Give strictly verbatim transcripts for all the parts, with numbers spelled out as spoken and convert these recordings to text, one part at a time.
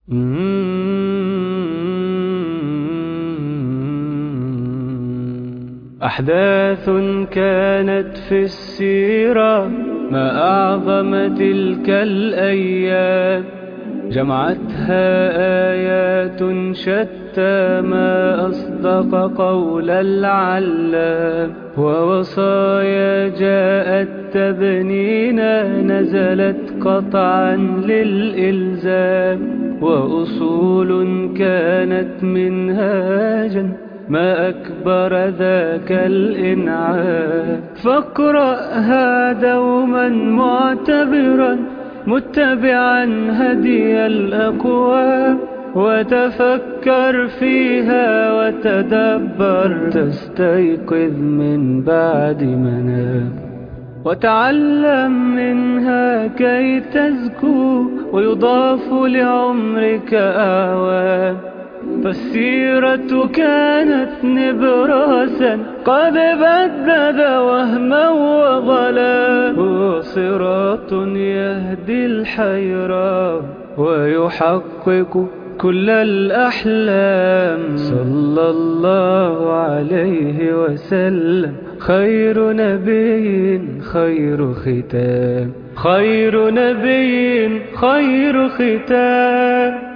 أحداث كانت في السيرة ما أعظم تلك الأيام، جمعتها آيات شتى ما أصدق قول العلام، ووصايا جاءت تبنينا نزلت قطعا للإلزام، وأصول كانت منهاجا ما أكبر ذاك الإنعام. فاقرأها دوما معتبرا متبعا هدي الأقوام، وتفكر فيها وتدبر تستيقظ من بعد منام، وتعلم منها كي تزكو ويضاف لعمرك أعوام. فالسيرة كانت نبراسا قد بدد وهما وظلا، هو صراط يهدي الحيرة ويحقق كل الأحلام. صلى الله عليه وسلم خير نبي خير ختام، خير نبي خير ختام.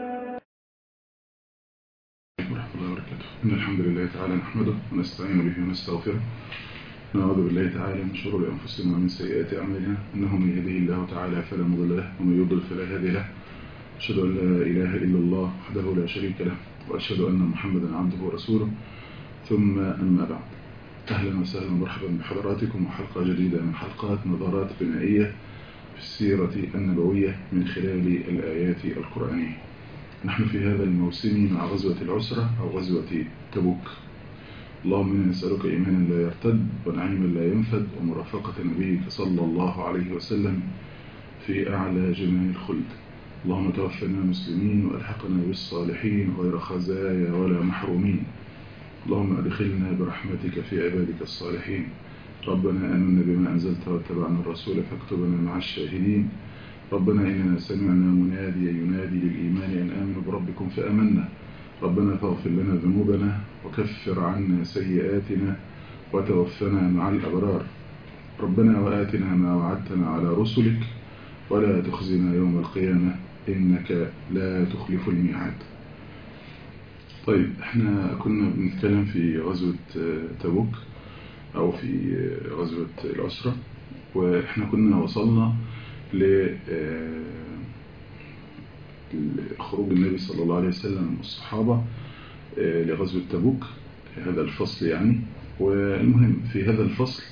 إن الحمد لله تعالى نحمده ونستعين به ونستغفره، نعوذ بالله تعالى من شرور أنفسنا ومن سيئات أعمالنا، إنه من يهده الله تعالى فلا مضل له ومن يضلل فلا هادي له. أشهد أن لا إله إلا الله وحده لا شريك له، وأشهد أن محمدا عبده ورسوله، ثم أما بعد. أهلا وسهلا ومرحبا بحضراتكم وحلقة جديدة من حلقات نظارات بنائية في السيرة النبوية من خلال الآيات القرآنية. نحن في هذا الموسم مع غزوة العسرة أو غزوة تبوك. اللهم إنا نسألك إيمانا لا يرتد ونعيما لا ينفد ومرافقة نبيك صلى الله عليه وسلم في أعلى جنان الخلد. اللهم توفنا مسلمين وألحقنا بالصالحين غير خزايا ولا محرومين. اللهم أدخلنا برحمتك في عبادك الصالحين. ربنا آمنا بما أنزلت واتبعنا الرسول فاكتبنا مع الشاهدين. ربنا إننا سمعنا مناديا ينادي للإيمان أن آمنوا بربكم فآمنا. ربنا فاغفر لنا ذنوبنا وكفر عنا سيئاتنا وتوفنا مع الأبرار. ربنا وآتنا ما وعدتنا على رسلك ولا تخزنا يوم القيامة إنك لا تخلف الميعاد. طيب، احنا كنا بنتكلم في غزوة تبوك أو في غزوة العسرة، وإحنا كنا وصلنا لخروج النبي صلى الله عليه وسلم والصحابة لغزوة تبوك، هذا الفصل يعني. والمهم في هذا الفصل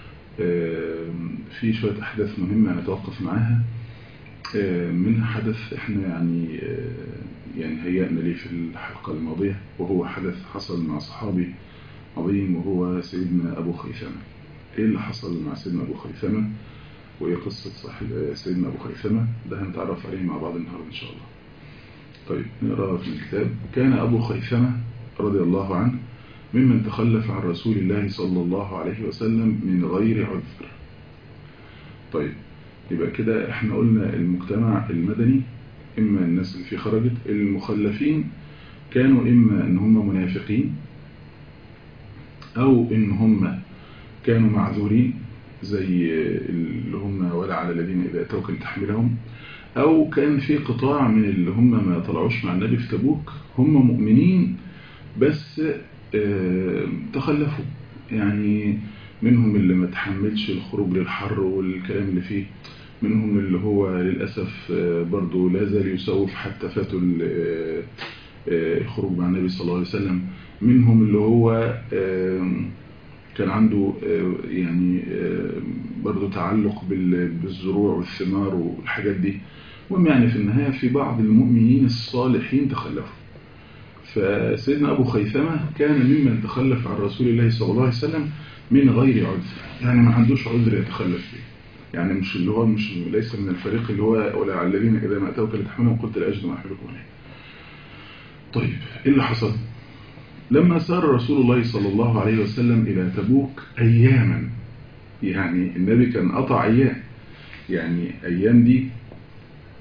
في شوية أحداث مهمة نتوقف معاها. منها حدث احنا يعني يعني هيأنا ليه في الحلقة الماضية، وهو حدث حصل مع صحابي عظيم وهو سيدنا أبو خيثمة. ايه اللي حصل مع سيدنا أبو خيثمة وهي قصة صاحب سيدنا أبو خيثمة؟ ده هنتعرف عليه مع بعض النهاردة إن شاء الله. طيب، نقرأ في الكتاب. كان أبو خيثمة رضي الله عنه ممن تخلف عن رسول الله صلى الله عليه وسلم من غير عذر. طيب، يبقى كده احنا قلنا المجتمع المدني، إما الناس اللي فيه خرجت، المخلفين كانوا إما إن هم منافقين أو إن هم كانوا معذورين زي اللي هم ولا على الذين إذا أتوك لتحملهم، أو كان في قطاع من اللي هم ما طلعوش مع النبي في تبوك، هم مؤمنين بس تخلفوا، يعني منهم اللي ما تحملش الخروج للحر والكلام اللي فيه، منهم اللي هو للأسف برضو لا زال يسوف حتى فاتوا الخروج مع النبي صلى الله عليه وسلم، منهم اللي هو كان عنده يعني برضو تعلق بالزروع والثمار والحاجات دي. المهم يعني في النهاية في بعض المؤمنين الصالحين تخلفوا. فسيدنا أبو خيثمة كان ممن تخلف عن رسول الله صلى الله عليه وسلم من غير عذر، يعني ما عندوش عذر يتخلف فيه، يعني مش اللي هو مش ليس من الفريق اللي هو ولا على الذين إذا ما أتوك لتحملهم قلت لا أجد ما أحملكم عليه. طيب، إيه اللي حصل؟ لما سار رسول الله صلى الله عليه وسلم إلى تبوك أياما، يعني النبي كان قطع أيام، يعني أيام دي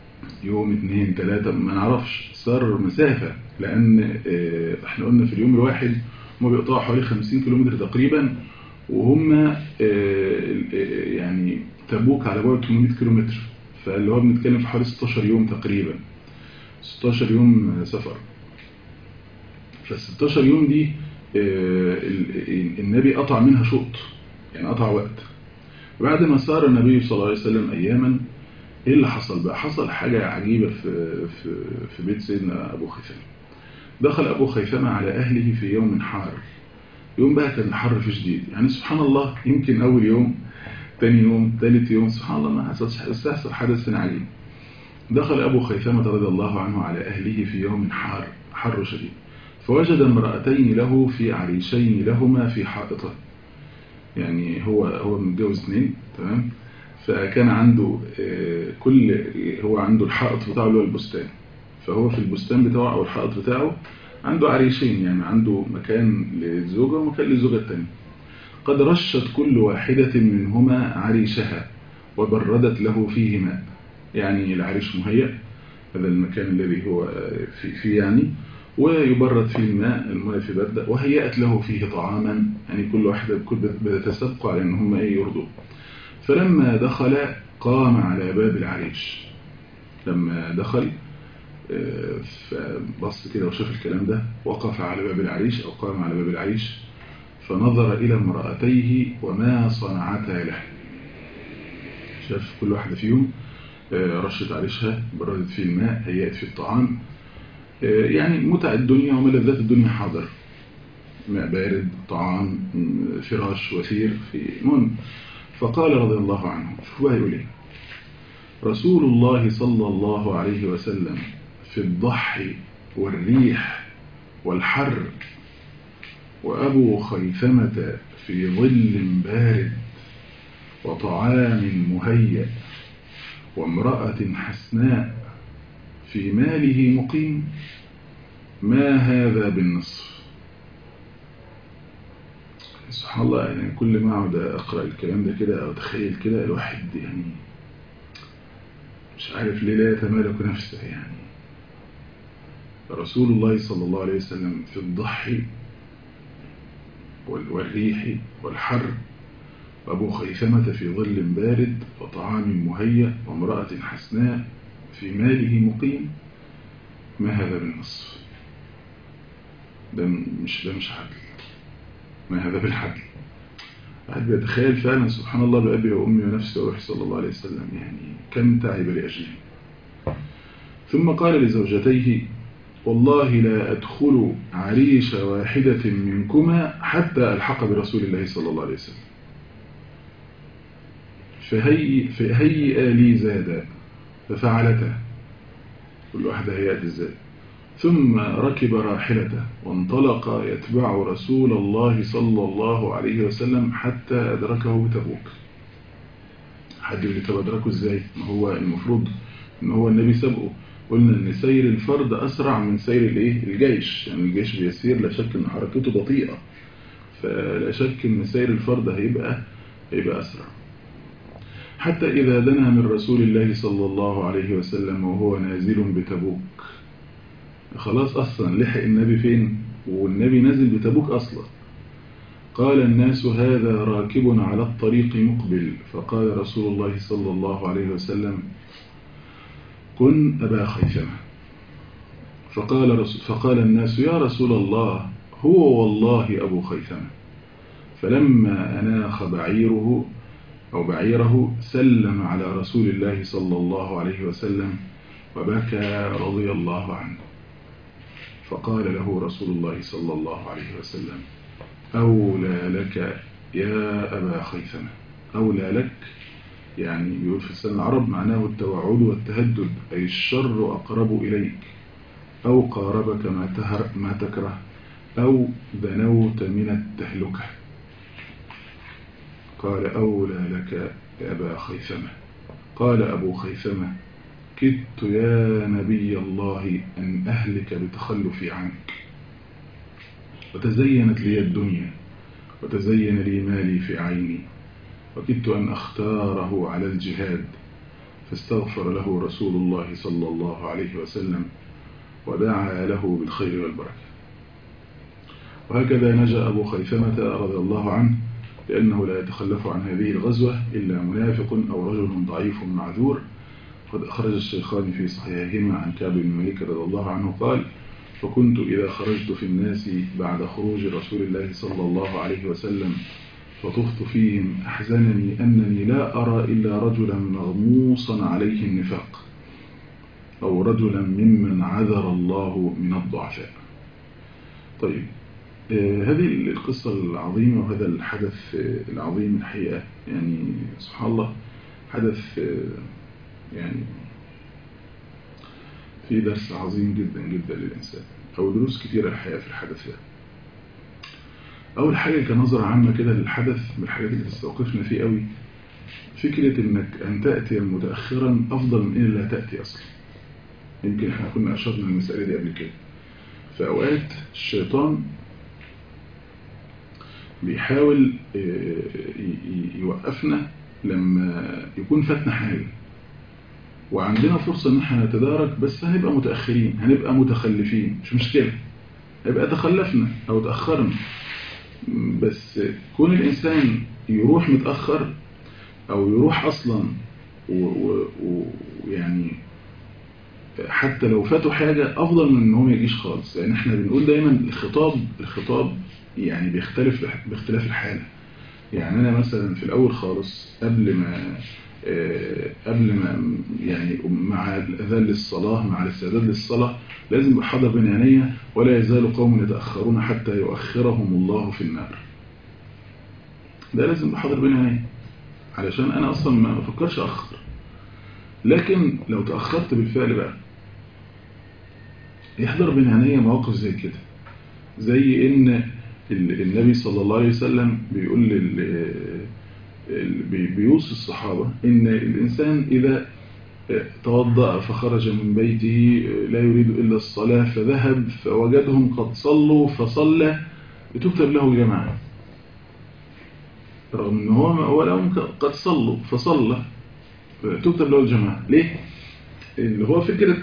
يوم اتنين تلاتة ما نعرفش، صار مسافة، لأن احنا قلنا في اليوم الواحد هم بيقطعوا حوالي خمسين كيلومتر تقريبا، وهم يعني تبوك على بعد ثمانمائة كيلومتر، فاللي هو بنتكلم في حوالي ستاشر يوم تقريبا، ستاشر يوم سفر. فال ستاشر يوم دي النبي قطع منها شوط، يعني قطع وقت. بعد ما سار النبي صلى الله عليه وسلم أياما، ايه اللي حصل بقى؟ حصل حاجة عجيبة في في في بيت سيدنا أبو خيثمة. دخل أبو خيثمة على أهله في يوم حار. يوم بقى كان الحر فيه شديد، يعني سبحان الله، يمكن أول يوم، تاني يوم، ثالث يوم، سبحان الله ما حصل حدث عجيب. دخل أبو خيثمة رضي الله عنه على أهله في يوم حار، حر شديد، فوجد امرأتين له في عريشين لهما في حائطه. يعني هو هو متجوز اثنين، تمام؟ فكان عنده كل هو عنده الحائط بتاعه اللي هو البستان، فهو في البستان بتاعه أو الحائط بتاعه عنده عريشين، يعني عنده مكان للزوجة ومكان للزوجة الثانية. قد رشت كل واحدة منهما عريشها وبردت له فيه ماء، يعني العريش مهيأ، هذا المكان الذي هو فيه يعني، ويبرد فيه الماء، الماء في بردة، وهيأت له فيه طعاما، يعني كل واحدة بتتسابق على ان هم ايه يرضوا. فلما دخل قام على باب العريش، لما دخل فبص كده وشاف الكلام ده، وقف على باب العريش أو قام على باب العريش، فنظر إلى امرأتيه وما صنعتا له. شاف كل واحدة فيهم رشت عريشها، بردت فيه الماء، هيأت فيه الطعام، يعني متع الدنيا وملذات الدنيا حاضر، ماء بارد، طعام، فراش وثير في من. فقال رضي الله عنه، شوفوا يقول ايه: رسول الله صلى الله عليه وسلم في الضحي والريح والحر، وأبو خيثمة في ظل بارد وطعام مهيأ وامرأة حسناء في ماله مقيم، ما هذا بالنصف. سبحان الله، يعني كل ما أقعد أقرأ الكلام ده كده أو أتخيل كده، الواحد يعني مش عارف ليه لا يتمالك نفسه. يعني رسول الله صلى الله عليه وسلم في الضحي والريح والحر، وأبو خيثمة في ظل بارد وطعام مهيأ وامرأة حسناء في ماله مقيم، ما هذا بالنصف. ده مش ده مش عدل، ما هذا بالعدل. واحد بيتخيل فعلا سبحان الله بأبي وأمي ونفسي وروحي صلى الله عليه وسلم، يعني كم تعب لأجله. ثم قال لزوجتيه: والله لا أدخل عريش واحدة منكما حتى ألحق برسول الله صلى الله عليه وسلم، فهي فهيئ لي زادا، ففعلته، كل واحدة هيئت الزاد. ثم ركب راحلته وانطلق يتبع رسول الله صلى الله عليه وسلم حتى أدركه بتبوك. حد اللي تبدركه ازاي؟ ما هو المفروض ان هو النبي سبقه. قلنا ان سير الفرد اسرع من سير الايه الجيش، يعني الجيش بيسير لا شك ان حركته بطيئة، فلا شك ان سير الفرد هيبقى هيبقى اسرع. حتى اذا دنا من رسول الله صلى الله عليه وسلم وهو نازل بتبوك، خلاص اصلا لحق النبي فين والنبي نازل بتبوك اصلا. قال الناس: هذا راكب على الطريق مقبل. فقال رسول الله صلى الله عليه وسلم: كن أبا خيثمة. فقال, رسول فقال الناس: يا رسول الله، هو والله أبو خيثمة. فلما أناخ بعيره أو بعيره سلم على رسول الله صلى الله عليه وسلم وبكى رضي الله عنه. فقال له رسول الله صلى الله عليه وسلم: أولى لك يا أبا خيثمة. أولى لك يعني بيقول في لسان العرب معناه التوعد والتهدد، أي الشر أقرب إليك، أو قاربك ما, تهر ما تكره، أو دنوت من التهلكة. قال: أولى لك يا أبا خيثمة. قال أبو خيثمة: كدت يا نبي الله أن أهلك بتخلفي عنك، وتزينت لي الدنيا وتزين لي مالي في عيني، وكدت أن أختاره على الجهاد، فاستغفر له رسول الله صلى الله عليه وسلم ودعا له بالخير والبركة. وهكذا نجا أبو خيثمة رضي الله عنه، لأنه لا يتخلف عن هذه الغزوة إلا منافق أو رجل ضعيف معذور. قد أخرج الشيخان في صحيحهما عن كعب بن مالك رضي الله عنه قال: فكنت إذا خرجت في الناس بعد خروج رسول الله صلى الله عليه وسلم فطفت فيهم أحزنني أنني لا أرى إلا رجلا مغموصا عليه النفاق، أو رجلا ممن عذر الله من الضعفاء. طيب، آه هذه القصة العظيمة وهذا الحدث آه العظيم الحقيقة، يعني سبحان الله حدث آه يعني في درس عظيم جدا جدا للإنسان، أو دروس كثيرة الحقيقة في الحدث ده. أول حاجة كنظرة عامة كده للحدث من الحاجات اللي تستوقفنا فيه قوي، فكرة إنك أن تأتي متأخرا أفضل من إن لا تأتي أصلا. يمكن احنا كنا أشرنا المسألة دي قبل كده. في أوقات الشيطان بيحاول يوقفنا لما يكون فاتنا حاجة وعندنا فرصة إن احنا نتدارك، بس هنبقى متأخرين، هنبقى متخلفين، مش مشكلة، هيبقى تخلفنا أو تأخرنا. بس كون الإنسان يروح متأخر أو يروح أصلا ويعني حتى لو فاتوا حاجة أفضل من إنه ما يجيش خالص. يعني احنا بنقول دايما الخطاب الخطاب يعني بيختلف باختلاف الحالة. يعني أنا مثلا في الأول خالص قبل ما قبل ما يعني مع الأذان للصلاة، مع الاستعداد للصلاة، لازم بحضر بين عينيا: ولا يزال قوم يتأخرون حتى يؤخرهم الله في النار. ده لازم بحضر بين عينيا علشان أنا أصلا ما بفكرش أخر. لكن لو تأخرت بالفعل بقى يحضر بين عينيا مواقف زي كده، زي إن النبي صلى الله عليه وسلم بيقول لل بيوصي الصحابة إن الإنسان إذا توضأ فخرج من بيته لا يريد إلا الصلاة فذهب فوجدهم قد صلوا فصلى تكتب له جماعة، رغم أنه هو ولهم قد صلوا فصلى تكتب له الجماعة. ليه؟ اللي هو فكرة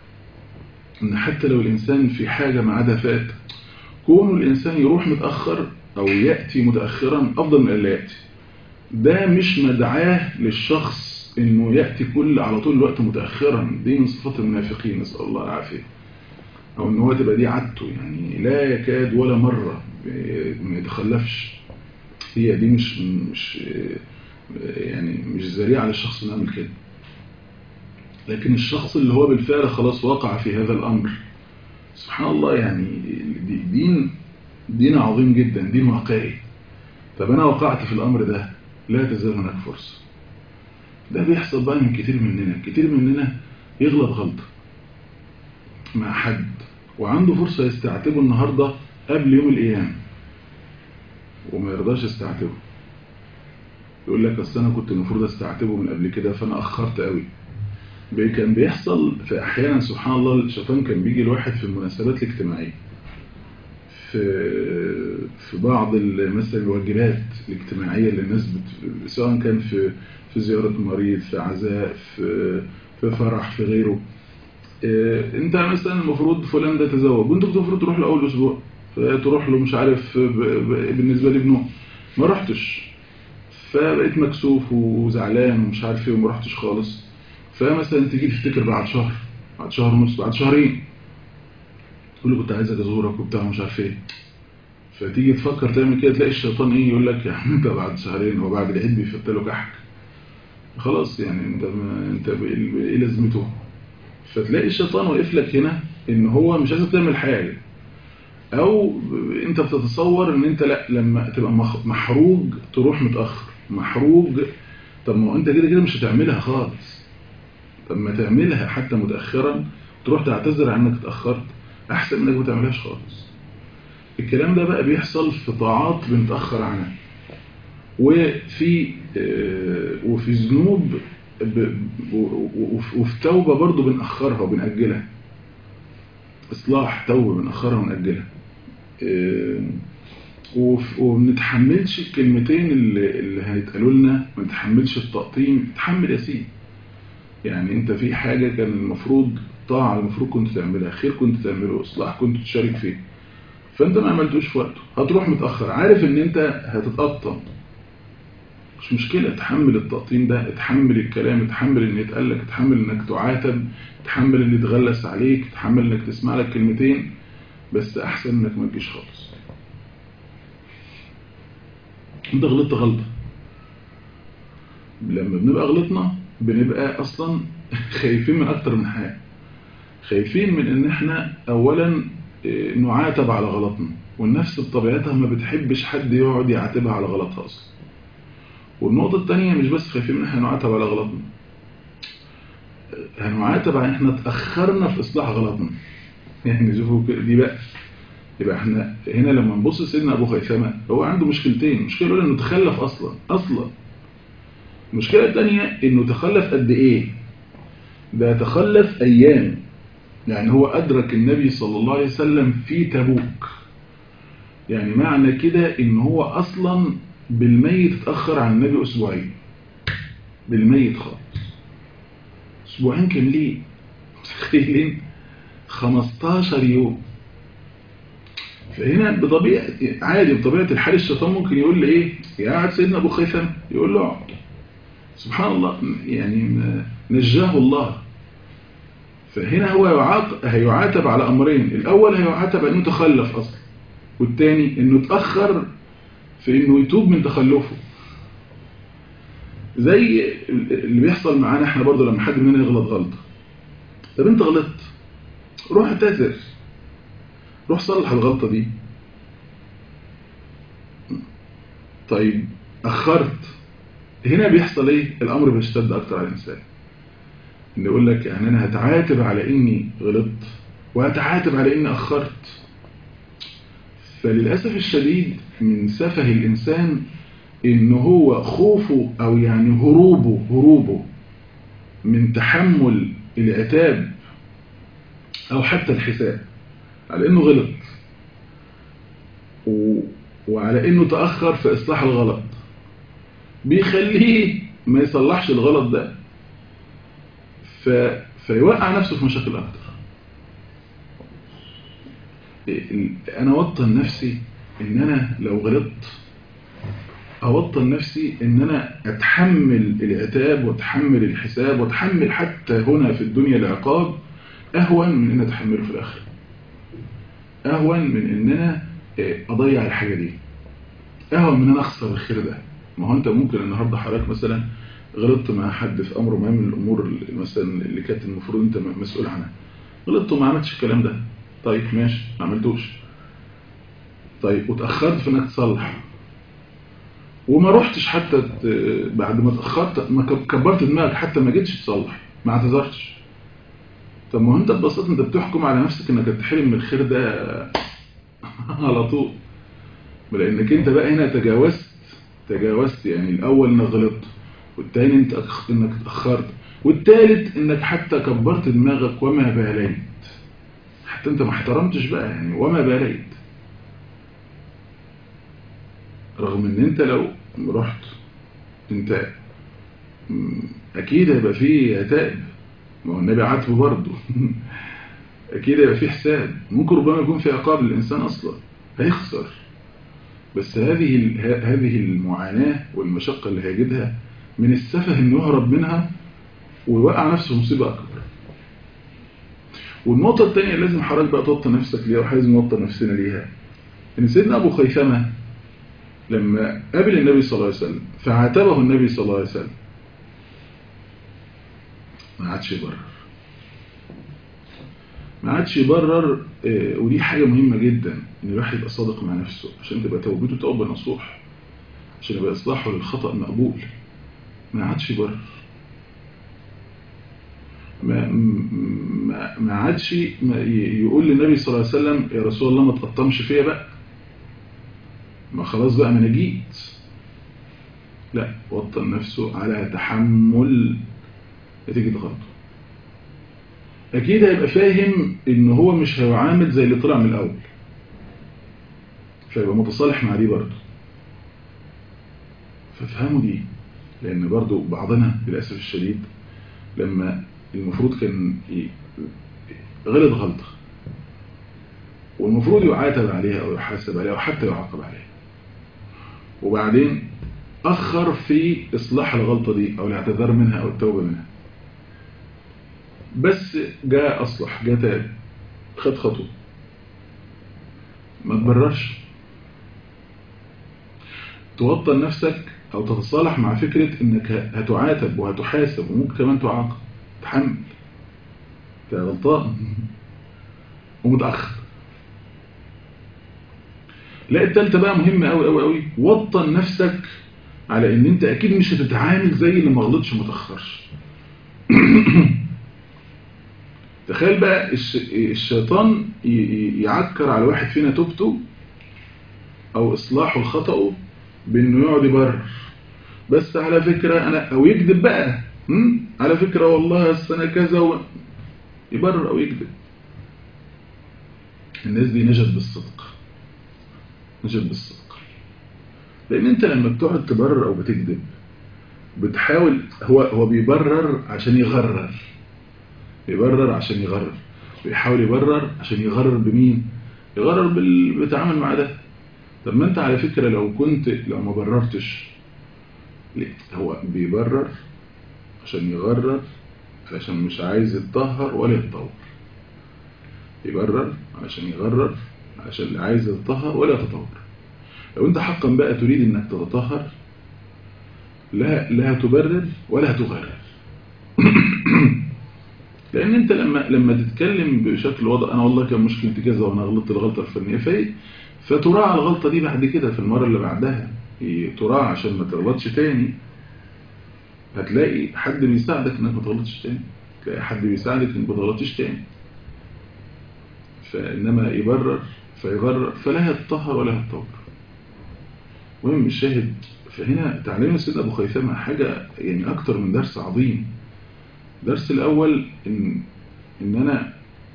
أن حتى لو الإنسان في حاجة ما عدا فات، كون الإنسان يروح متأخر أو يأتي متأخرا أفضل من اللي يأتي. ده مش مدعاه للشخص انه يأتي كل على طول الوقت متأخرا، دي من صفات المنافقين نسأل الله العافية، او ان هو تبقى دي عادته، يعني لا يكاد ولا مرة ما يتخلفش. هي دي مش مش يعني مش ذريعة للشخص انه يعمل كده. لكن الشخص اللي هو بالفعل خلاص وقع في هذا الامر، سبحان الله، يعني دين دين عظيم جدا، دين واقعي. طب انا وقعت في الامر ده، لا تزال هناك فرصة. ده بيحصل بقى من كتير مننا، كتير مننا يغلط غلطة مع حد وعنده فرصة يستعتبه النهاردة قبل يوم القيامة وما يرضاش يستعتبه. يقول لك أصل أنا كنت المفروض استعتبه من قبل كده فأنا أخرت قوي. كان بيحصل في أحيانا سبحان الله، الشيطان كان بيجي الواحد في المناسبات الاجتماعية، في في بعض مثلا الواجبات الاجتماعية اللي الناس بت... سواء كان في في زيارة مريض، في عزاء، في في فرح، في غيره. إيه انت مثلا المفروض فلان ده تزوج وانت المفروض تروح له اول اسبوع، فتروح له مش عارف ب... ب... بالنسبة لابنه ما رحتش، فبقيت مكسوف وزعلان ومش عارف ايه وما رحتش خالص. فمثلا تيجي تفتكر بعد شهر، بعد شهر ونص، بعد شهرين، تقول له كنت عايزك ازورك وبتاع مش عارف ايه. فتيجي تفكر تعمل كده، تلاقي الشيطان ايه يقول لك يعني انت بعد شهرين وبعد العيد بيفتله كحك، خلاص يعني انت ما انت ايه لازمته. فتلاقي الشيطان واقف لك هنا ان هو مش عايزك تعمل حاجه، او انت بتتصور ان انت لا لما تبقى محروج تروح متاخر، محروج. طب ما انت كده كده مش هتعملها خالص، طب ما تعملها حتى متاخرا، تروح تعتذر عنك اتاخرت، احسن منك ما تعملهاش خالص. الكلام ده بقى بيحصل في طاعات بنتاخر عنها، وفي وفي ذنوب وفي توبه برضو بنأخرها وبنأجلها، اصلاح توبه بنأخرها ونأجلها، ومنتحملش الكلمتين اللي اللي هيتقالوا لنا، ما نتحملش التقطيم. تحمل يا سيدي، يعني انت في حاجة كان المفروض طاعة المفروض كنت تعملها، خير كنت تعمله، اصلاح كنت تشارك فيه، فانت ما عملتوش في وقته، هتروح متأخر، عارف ان انت هتتقطم، مش مشكلة، تحمل التقطيم ده، اتحمل الكلام، اتحمل ان يتقالك، اتحمل انك تعاتب، اتحمل ان يتغلس عليك، اتحمل انك تسمع لك كلمتين، بس احسن انك ما تجيش خالص. انت غلطت غلطة، لما بنبقى غلطنا بنبقى اصلا خايفين من اكتر من حاجة، خايفين من ان احنا اولا نعاتب على غلطنا، والنفس بطبيعتها ما بتحبش حد يقعد يعاتبها على غلطها اصلا. والنقطة الثانية مش بس خايفين ان احنا نعاتب على غلطنا، هنعاتب على ان احنا اتأخرنا في اصلاح غلطنا. يعني شوفوا دي بقى، يبقى احنا هنا لما نبص سيدنا ابو خيثمة هو عنده مشكلتين، المشكلة الاولى انه تخلف اصلا اصلا المشكلة الثانية انه تخلف قد ايه، ده تخلف ايام، يعني هو ادرك النبي صلى الله عليه وسلم في تبوك، يعني معنى كده ان هو اصلا بالميت اتأخر عن النبي اسبوعين، بالميت خالص اسبوعين كاملين، متخيلين خمستاشر يوم. فهنا بطبيعة عادي بطبيعة الحال الشيطان ممكن يقول لي ايه، يا قاعد سيدنا ابو خيثمة، يقول له اقعد، سبحان الله يعني نجاه الله. فهنا هو يعاقب، هيعاتب على امرين، الاول هيعاتب انه تخلف اصلا، والتاني انه اتأخر في انه يتوب من تخلفه. زي اللي بيحصل معانا احنا برضو لما حد مننا يغلط غلطة، طب انت غلطت، روح اعتذر، روح صلح الغلطة دي. طيب اخرت، هنا بيحصل ايه، الامر بيشتد اكتر على الانسان، ان يقول لك يعني انا هتعاتب على اني غلطت وهتعاتب على اني اخرت. فللاسف الشديد من سفه الانسان ان هو خوفه او يعني هروبه هروبه من تحمل العتاب او حتى الحساب على انه غلط و... وعلى انه تأخر في اصلاح الغلط، بيخليه ما يصلحش الغلط ده، ف... فيوقع نفسه في مشاكل اكتر. انا اوطن نفسي ان انا لو غلطت، اوطن نفسي ان انا اتحمل العتاب واتحمل الحساب واتحمل حتى هنا في الدنيا العقاب، اهون من ان اتحمله في الاخره، اهون من ان انا اضيع الحاجه دي، اهون من ان اخسر الخير ده. ما هو انت ممكن النهارده حضرتك مثلا غلطت مع حد في امر مهم من الامور مثلا اللي كانت المفروض انت مسؤول عنها، غلطت وما عملتش الكلام ده، طيب ماشي ما عملتوش، طيب وتاخرت في انك تصلح وما رحتش حتى بعد ما اتاخرت، ما كبرت دماغك حتى ما جيتش تصلح، ما اعتذرتش. طب ما هو انت ببساطه انت بتحكم على نفسك انك تحرم من الخير ده على طول، لانك انت بقى هنا تجاوزت تجاوزت يعني الاول انك غلطت، والتاني انت أخ... انك اتاخرت، والتالت انك حتى كبرت دماغك وما باليت، حتى انت ما احترمتش بقى يعني وما باليت، رغم ان انت لو رحت انت اكيد هيبقى فيه عتاب، ما هو النبي عاتبه برضه اكيد هيبقى فيه حساب، ممكن ربما يكون في عقاب للانسان اصلا هيخسر، بس هذه هذه المعاناة والمشقة اللي هيجدها من السفه انه يهرب منها ويوقع نفسه في مصيبة اكبر. والنقطة الثانية لازم حضرتك بقى توطن نفسك ليها، ولازم نوطن نفسنا ليها، ان سيدنا ابو خيثمة لما قابل النبي صلى الله عليه وسلم فعاتبه النبي صلى الله عليه وسلم، ما عادش يبرر، ما عادش يبرر. ودي حاجة مهمة جدا ان الواحد يبقى صادق مع نفسه عشان تبقى توبته توبة نصوح، عشان يبقى اصلاحه للخطأ مقبول. ما عادش يبرر، ما ما ما عادش يقول للنبي صلى الله عليه وسلم يا رسول الله ما تقطمش فيا بقى، ما خلاص بقى ما انا جيت، لا، وطن نفسه على تحمل نتيجة غلطه. اكيد هيبقى فاهم ان هو مش هيعامل زي اللي طلع من الاول، فيبقى متصالح مع دي برضه، فافهموا دي، لان برضه بعضنا للاسف الشديد لما المفروض كان غلط غلطة والمفروض يعاتب عليها أو يحاسب عليها أو حتى يعاقب عليها، وبعدين أخر في إصلاح الغلطة دي أو الاعتذار منها أو التوبة منها، بس جاء أصلح، جاء تاب، خد خطوة، ما تبررش. توطن نفسك أو تتصالح مع فكرة إنك هتعاتب وهتحاسب وممكن كمان تعاقب، تحمل، انت غلطان ومتأخر. لا التالتة بقى مهمة أوي أوي أوي، وطن نفسك على إن أنت أكيد مش هتتعامل زي اللي ما غلطش ومتأخرش. تخيل بقى الشيطان يعكر على واحد فينا توبته أو إصلاحه الخطأ بأنه يقعد يبرر، بس على فكرة أنا، أو يكذب بقى، على فكرة والله السنة كذا و... يبرر أو يكذب. الناس دي نجت بالصدق، نجت بالصدق، لأن أنت لما بتقعد تبرر أو بتكذب بتحاول، هو هو بيبرر عشان يغرر، يبرر عشان يغرر، بيحاول يبرر عشان يغرر بمين؟ يغرر باللي بيتعامل مع ده. طب ما أنت على فكرة لو كنت، لو ما بررتش، ليه؟ هو بيبرر عشان يغرر، علشان مش عايز يتطهر ولا يتطور. يبرر علشان يغرر، علشان اللي عايز يتطهر ولا يتطور. لو انت حقا بقى تريد انك تتطهر، لا لا تبرر ولا تغرر. لان انت لما لما تتكلم بشكل واضح، انا والله كان مشكلتي كذا وانا غلطت الغلطه الفلانيه، فايه فتراعى الغلطه دي بعد كده في المره اللي بعدها، تراعى عشان ما تغلطش تاني. هتلاقي حد بيساعدك انك ما تغلطش تاني، تلاقي حد بيساعدك انك ما تغلطش تاني. فانما يبرر فيغرر فلا يتطهر ولا يتطور. المهم الشاهد، فهنا تعليم السيد أبو خيثمة حاجة يعني أكتر من درس عظيم. درس الأول إن, إن أنا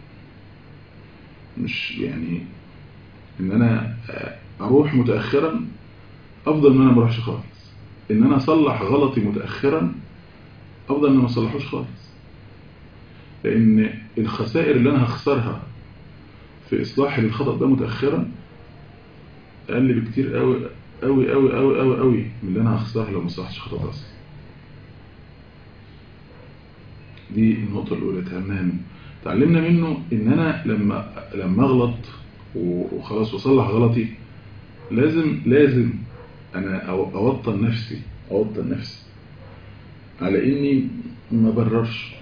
مش يعني إن أنا أروح متأخرا أفضل من أنا ما أروحش خالص، إن أنا أصلح غلطي متأخرا أفضل من أنا ما أصلحوش خالص. لأن الخسائر اللي أنا هخسرها في إصلاحي للخطأ ده متأخرا أقل بكتير قوي قوي قوي قوي قوي قوي من اللي أنا هخسرها لو ما صلحتش خطأ أصلا. دي النقطة الأولى تماما. تعلمنا منه إن أنا لما لما أغلط وخلاص وصلح غلطي، لازم لازم أنا أوطن نفسي أوطن نفسي على إني ما بررش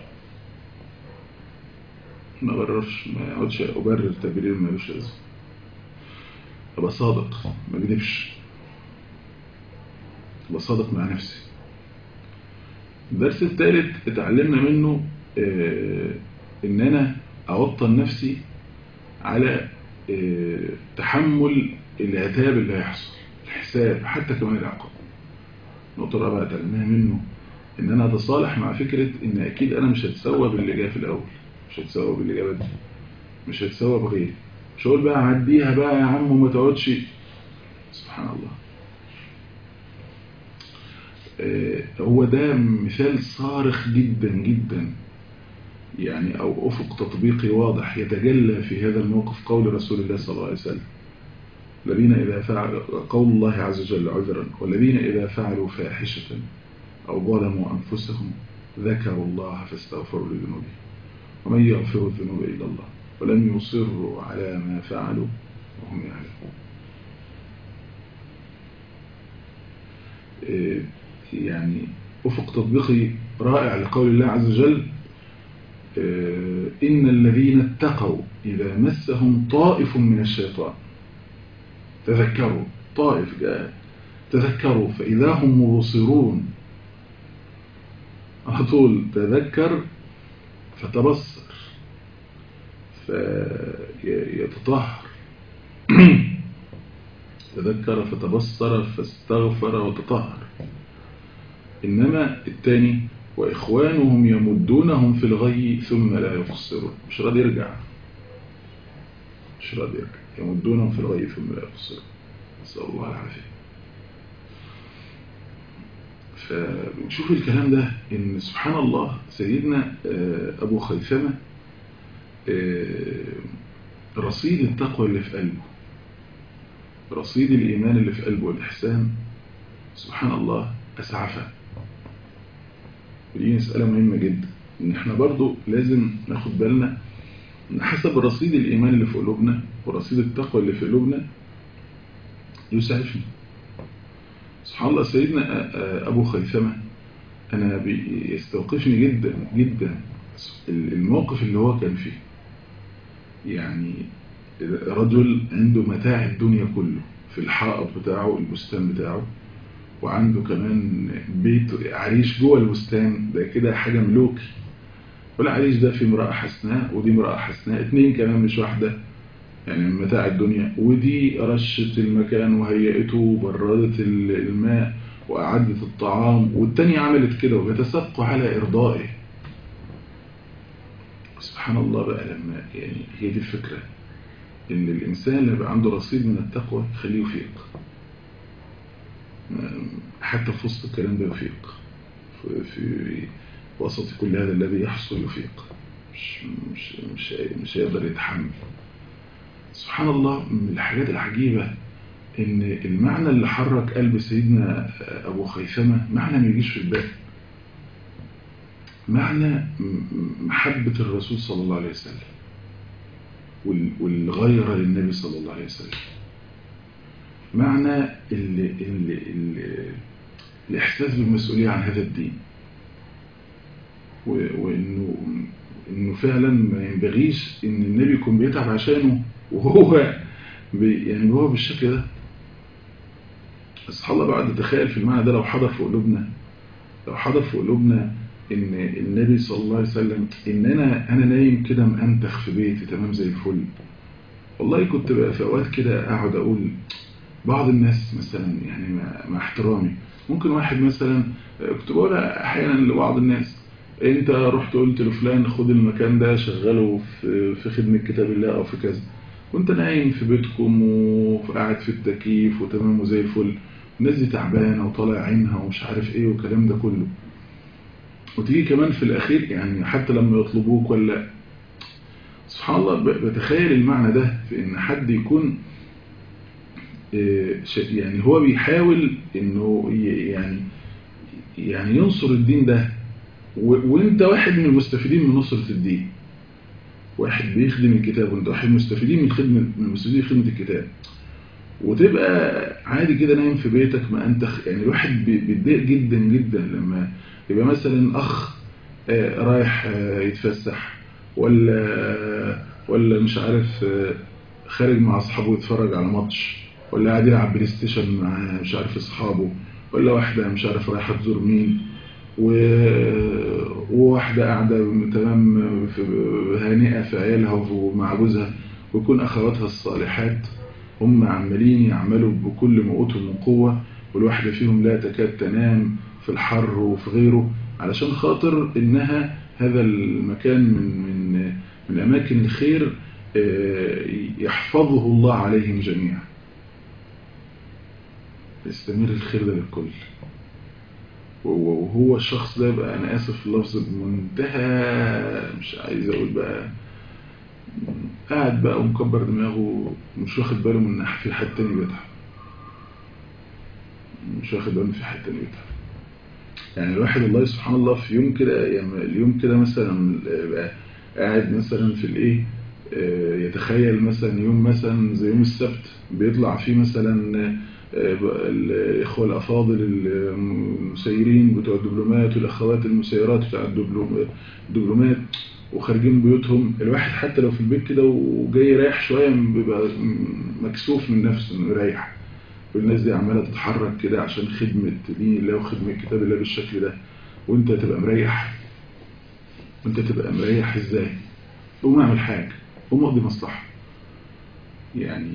ما بررش ما أقعدش أبرر تبرير ما لوش لازم. أبقى صادق، ما أكذبش، أبقى صادق مع نفسي. الدرس الثالث اتعلمنا منه اه ان انا اوطن نفسي على اه تحمل العتاب اللي هيحصل، الحساب، حتى كمان العقاب. النقطة الرابعة اتعلمناها منه ان انا اتصالح مع فكرة ان اكيد انا مش هتسوى باللي جاء في الاول، مش هتسوى باللي جاء بدري، مش هتسوى بغيري، مش هقول بقى عديها بقى يا عم وما تقعدش. سبحان الله. هو ده مثال صارخ جدا جدا يعني، أو أفق تطبيقي واضح يتجلى في هذا الموقف قول رسول الله صلى الله عليه وسلم: الذين إذا فعل قول الله عز وجل عذرا: والذين إذا فعلوا فاحشة أو ظلموا أنفسهم ذكروا الله فاستغفروا لذنوبهم ومن يغفر الذنوب إلا الله ولم يصروا على ما فعلوا وهم يعلمون. يعني أفق تطبيقي رائع لقول الله عز وجل: إن الذين اتقوا إذا مسهم طائف من الشيطان تذكروا، طائف جاء تذكروا فإذا هم مبصرون. على طول تذكر فتبصر فيتطهر، تذكر فتبصر فاستغفر وتطهر. إنما الثاني: وإخوانهم يمدونهم في الغي ثم لا يقصرون، مش راضي يرجع، مش راضي يرجع، يمدونهم في الغي ثم لا يقصرون. نسأل الله العافية. ف فبنشوف الكلام ده إن سبحان الله سيدنا أبو خيثمة رصيد التقوى اللي في قلبه، رصيد الإيمان اللي في قلبه والإحسان سبحان الله أسعفه. ودي مسألة مهمة جدا، إن إحنا برضو لازم ناخد بالنا إن حسب رصيد الإيمان اللي في قلوبنا ورصيد التقوى اللي في قلوبنا يسعفنا. سبحان الله سيدنا أبو خيثمة أنا بيستوقفني جدا جدا الموقف اللي هو كان فيه. يعني رجل عنده متاع الدنيا كله في الحائط بتاعه البستان بتاعه، وعنده كمان بيت عريش جوه البستان ده كده حاجة ملوكي، والعريش ده في امرأة حسناء ودي امرأة حسناء اتنين كمان مش واحدة، يعني من متاع الدنيا. ودي رشت المكان وهيئته وبردت الماء وأعدت الطعام، والتانية عملت كده وبيتسابقوا على إرضائه. سبحان الله بقى لما يعني هي دي الفكرة، إن الإنسان اللي بقى عنده رصيد من التقوى يخليه يفيق، حتى في وسط الكلام ده يفيق، في, في وسط كل هذا الذي يحصل يفيق، مش مش مش مش هيقدر يتحمل. سبحان الله من الحاجات العجيبة إن المعنى اللي حرك قلب سيدنا أبو خيثمة معنى ما يجيش في البال، معنى محبة الرسول صلى الله عليه وسلم والغيرة للنبي صلى الله عليه وسلم، معنى ال ال ال الإحساس بالمسؤولية عن هذا الدين، وإنه إنه فعلا ما ينبغيش إن النبي يكون بيتعب عشانه وهو يعني هو بالشكل ده. سبحان الله بعد تخيل في المعنى ده لو حضر في قلوبنا، لو حضر في قلوبنا إن النبي صلى الله عليه وسلم إن أنا أنا نايم كده مأنتخ في بيتي تمام زي الفل. والله كنت بقى في أوقات كده أقعد أقول بعض الناس مثلا يعني مع احترامي ممكن واحد مثلا كنت بقولها أحيانا لبعض الناس، أنت رحت قلت لفلان خد المكان ده شغله في في خدمة كتاب الله أو في كذا، وأنت نايم في بيتكم وقاعد في التكييف وتمام وزي الفل، الناس دي تعبانة وطالع عينها ومش عارف إيه والكلام ده كله، وتيجي كمان في الأخير يعني حتى لما يطلبوك ولا. سبحان الله بتخيل المعنى ده في إن حد يكون يعني هو بيحاول إنه يعني يعني ينصر الدين ده، وانت واحد من المستفيدين من نصرة الدين، واحد بيخدم الكتاب وانت واحد مستفيدين من خدمة من المستفيدين خدمة الكتاب، وتبقى عادي كده نايم في بيتك ما انت يعني الواحد بيتضايق جدا جدا لما يبقى مثلا اخ رايح يتفسح ولا ولا مش عارف خارج مع اصحابه يتفرج على ماتش، ولا قاعد يلعب بلاي ستيشن مع مش عارف اصحابه، ولا واحده مش عارف رايحه تزور مين، وواحده قاعده تمام هانئه في عيالها ومع جوزها، ويكون اخواتها الصالحات هم عمالين يعملوا بكل ما اوتوا من قوه، والواحده فيهم لا تكاد تنام في الحر وفي غيره علشان خاطر انها هذا المكان من من من اماكن الخير يحفظه الله عليهم جميعا، يستمر الخير ده للكل. وهو الشخص ده بقى انا اسف في اللفظ بمنتهى مش عايز اقول بقى قاعد بقى ومكبر دماغه مش واخد باله من في حد تاني بيتعب، مش واخد باله في حد تاني بيتعب. يعني الواحد الله سبحان الله في يوم كده يعني اليوم كده مثلا بقى قاعد مثلا في الايه يتخيل مثلا يوم مثلا زي يوم السبت بيطلع فيه مثلا الإخوة الأفاضل المسيرين بتوع الدبلومات والأخوات المسيرات بتوع الدبلومات وخارجين بيوتهم، الواحد حتى لو في البيت كده وجاي رايح شوية بيبقى مكسوف من نفسه انه يريح، والناس دي عمالة تتحرك كده عشان خدمة دين الله وخدمة كتاب الله بالشكل ده، وانت تبقى مريح. وانت تبقى مريح ازاي؟ قوم اعمل حاجة، قوم اقضي مصلحة. يعني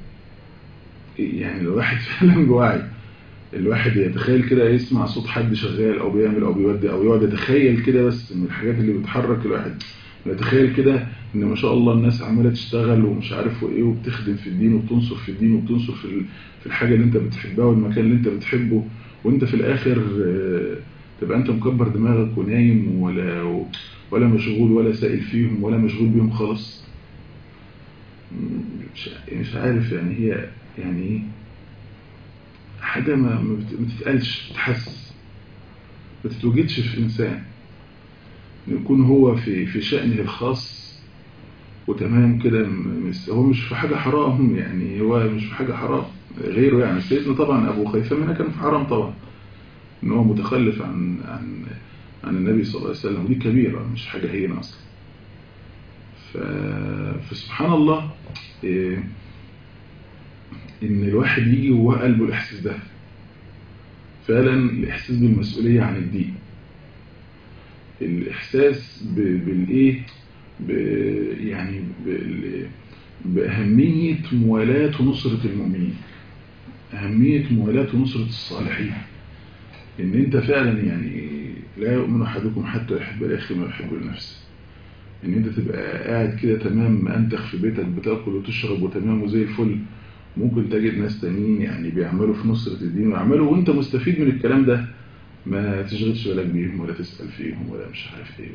يعني الواحد فعلا جواعي، الواحد يتخيل كده يسمع صوت حد شغال او بيعمل او بيودي او يقعد يتخيل كده، بس من الحاجات اللي بتحرك الواحد يتخيل كده ان ما شاء الله الناس عماله تشتغل ومش عارف وايه وبتخدم في الدين وبتنصر في الدين وبتنصر في في الحاجه اللي انت بتحبها والمكان اللي انت بتحبه، وانت في الاخر تبقى انت مكبر دماغك ونايم ولا ولا مشغول ولا سائل فيهم ولا مشغول بيهم خالص. مش مش عارف يعني هي يعني ايه حاجة ما ما بتتقالش، بتحس ما تتوجدش في إنسان يكون هو في في شأنه الخاص وتمام كده. هو مش في حاجة حرام، يعني هو مش في حاجة حرام غيره. يعني سيدنا طبعا أبو خيثمة هنا كان في حرام طبعا، إن هو متخلف عن عن عن النبي صلى الله عليه وسلم، ودي كبيرة مش حاجة هينة أصلا. فسبحان الله إيه إن الواحد يجي وهو قلبه الإحساس ده فعلا، الإحساس بالمسؤولية عن الدين، الإحساس بالإيه يعني بأهمية موالاة ونصرة المؤمنين، أهمية موالاة ونصرة الصالحين. إن أنت فعلا يعني لا يؤمن أحدكم حتى يحب لأخيه ما يحب لنفسه. إن أنت تبقى قاعد كده تمام أنتخ في بيتك بتاكل وتشرب وتمام وزي الفل، ممكن تجد ناس تانيين يعني بيعملوا في نصرة الدين ويعملوا وأنت مستفيد من الكلام ده، ما تشغلش بالك بيهم ولا تسأل فيهم ولا مش عارف إيه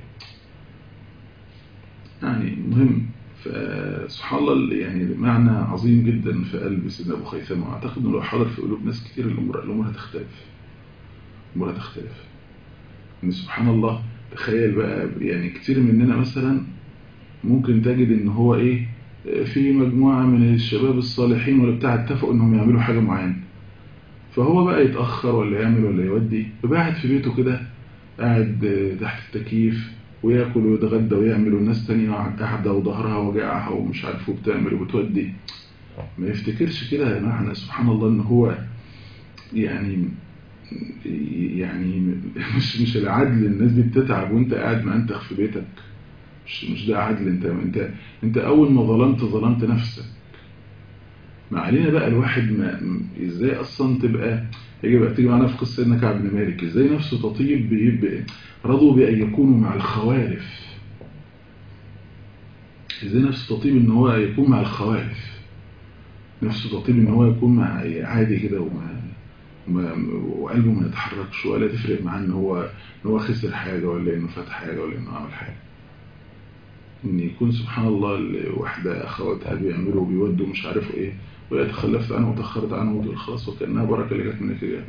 يعني. مهم. فسبحان الله يعني معنى عظيم جدا في قلب سيدنا أبو خيثمة، وأعتقد أنه لو حضر في قلوب ناس كتير الأمور الأمور هتختلف، الأمور هتختلف. إن سبحان الله تخيل بقى يعني كتير مننا مثلا ممكن تجد إن هو إيه في مجموعة من الشباب الصالحين ولا بتاع اتفقوا إنهم يعملوا حاجة معينة، فهو بقى يتأخر ولا يعمل ولا يودي، فبقى قاعد في بيته كده قاعد تحت التكييف وياكل ويتغدى ويعمل، والناس تانية قاعدة وظهرها وجعها ومش عارف وبتعمل وبتودي. ما يفتكرش كده معنى سبحان الله ان هو يعني يعني مش مش العدل الناس دي بتتعب وانت قاعد ما انتخ في بيتك، مش مش ده عدل. انت انت انت اول ما ظلمت ظلمت نفسك. ما علينا بقى الواحد ما ازاي اصلا تبقى يجي بقى تيجي معانا في قصه سيدنا كعب بن مالك ازاي نفسه تطيب بيبقى رضوا بأن يكونوا مع الخوارف، ازاي نفسه تطيب ان هو يكون مع الخوارف، نفسه تطيب ان هو يكون مع عادي كده وما وقلبه ما يتحركش ولا تفرق معاه ان هو ان هو خسر حاجه ولا انه فات حاجه ولا انه عمل حاجه. ان يكون سبحان الله واحده اخواتها بيعملوا وبيودوا مش عارف ايه وهي تخلفت عنه وتاخرت عنه وتقول خلاص وكانها بركه اللي جت منك جايه.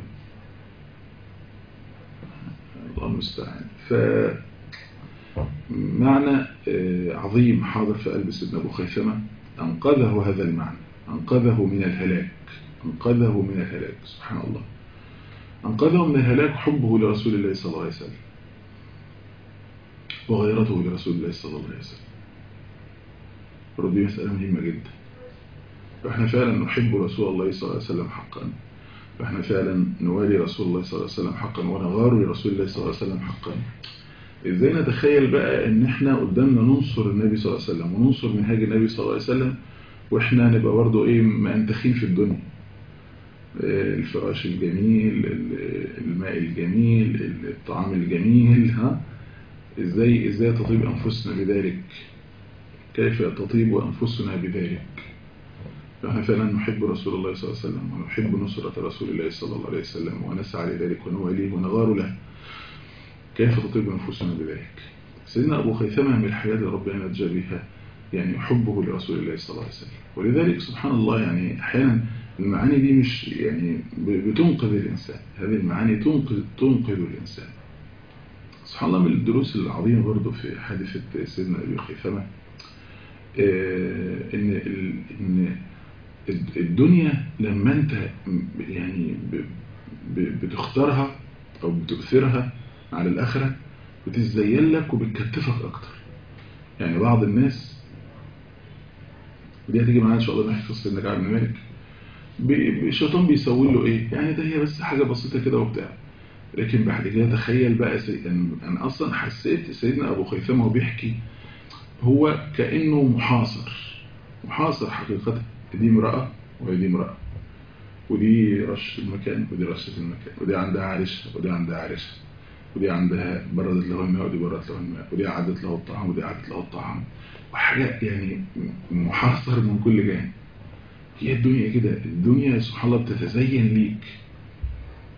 الله المستعان. ف معنى عظيم حاضر في قلب سيدنا أبو خيثمة، أنقذه هذا المعنى، أنقذه من الهلاك، أنقذه من الهلاك. سبحان الله، أنقذه من الهلاك حبه لرسول الله صلى الله عليه وسلم وغيرته لرسول الله صلى الله عليه وسلم. ردي مسألة مهمة جدا. فإحنا فعلا نحب رسول الله صلى الله عليه وسلم حقا، فإحنا فعلا نوالي رسول الله صلى الله عليه وسلم حقا ونغار لرسول الله صلى الله عليه وسلم حقا. ازاي نتخيل بقى ان احنا قدامنا ننصر النبي صلى الله عليه وسلم وننصر منهاج النبي صلى الله عليه وسلم واحنا نبقى برضه ايه مأنتخين في الدنيا، الفراش الجميل، الماء الجميل، الطعام الجميل. ها ازاي ازاي تطيب انفسنا بذلك؟ كيف تطيب انفسنا بذلك؟ فاحنا فعلا نحب رسول الله صلى الله عليه وسلم ونحب نصرة رسول الله صلى الله عليه وسلم ونسعى لذلك ونواليه ونغار له. كيف تطيب أنفسنا بذلك؟ سيدنا أبو خيثمة من الحياة اللي ربنا نتجى بها يعني حبه لرسول الله صلى الله عليه وسلم. ولذلك سبحان الله يعني أحيانا المعاني دي مش يعني بتنقذ الإنسان، هذه المعاني تنقذ تنقذ الإنسان. سبحان الله من الدروس العظيمة برضو في حادثة سيدنا أبو خيثمة إن إن الدنيا لما أنت يعني بتختارها أو بتؤثرها على الآخرة بتزين لك وبتكتفك أكتر. يعني بعض الناس ودي هتيجي معانا إن شاء الله نحكي قصة سيدنا كعب بن مالك، الشيطان بيسوي له إيه؟ يعني ده هي بس حاجة بسيطة كده وبتاع، لكن بعد كده تخيل بقى سي... أنا أصلا حسيت سيدنا أبو خيثمة وهو بيحكي هو كأنه محاصر محاصر حقيقة. دي امرأة ودي امرأة ودي رشة المكان ودي رشة المكان ودي عندها عرش ودي عندها عرش ودي عندها بردت له الماء ودي بردت له الماء ودي عدت له الطعام ودي عدت له الطعام، وحاجات يعني محاصر من كل جانب. هي الدنيا كده، الدنيا سبحان الله بتتزين ليك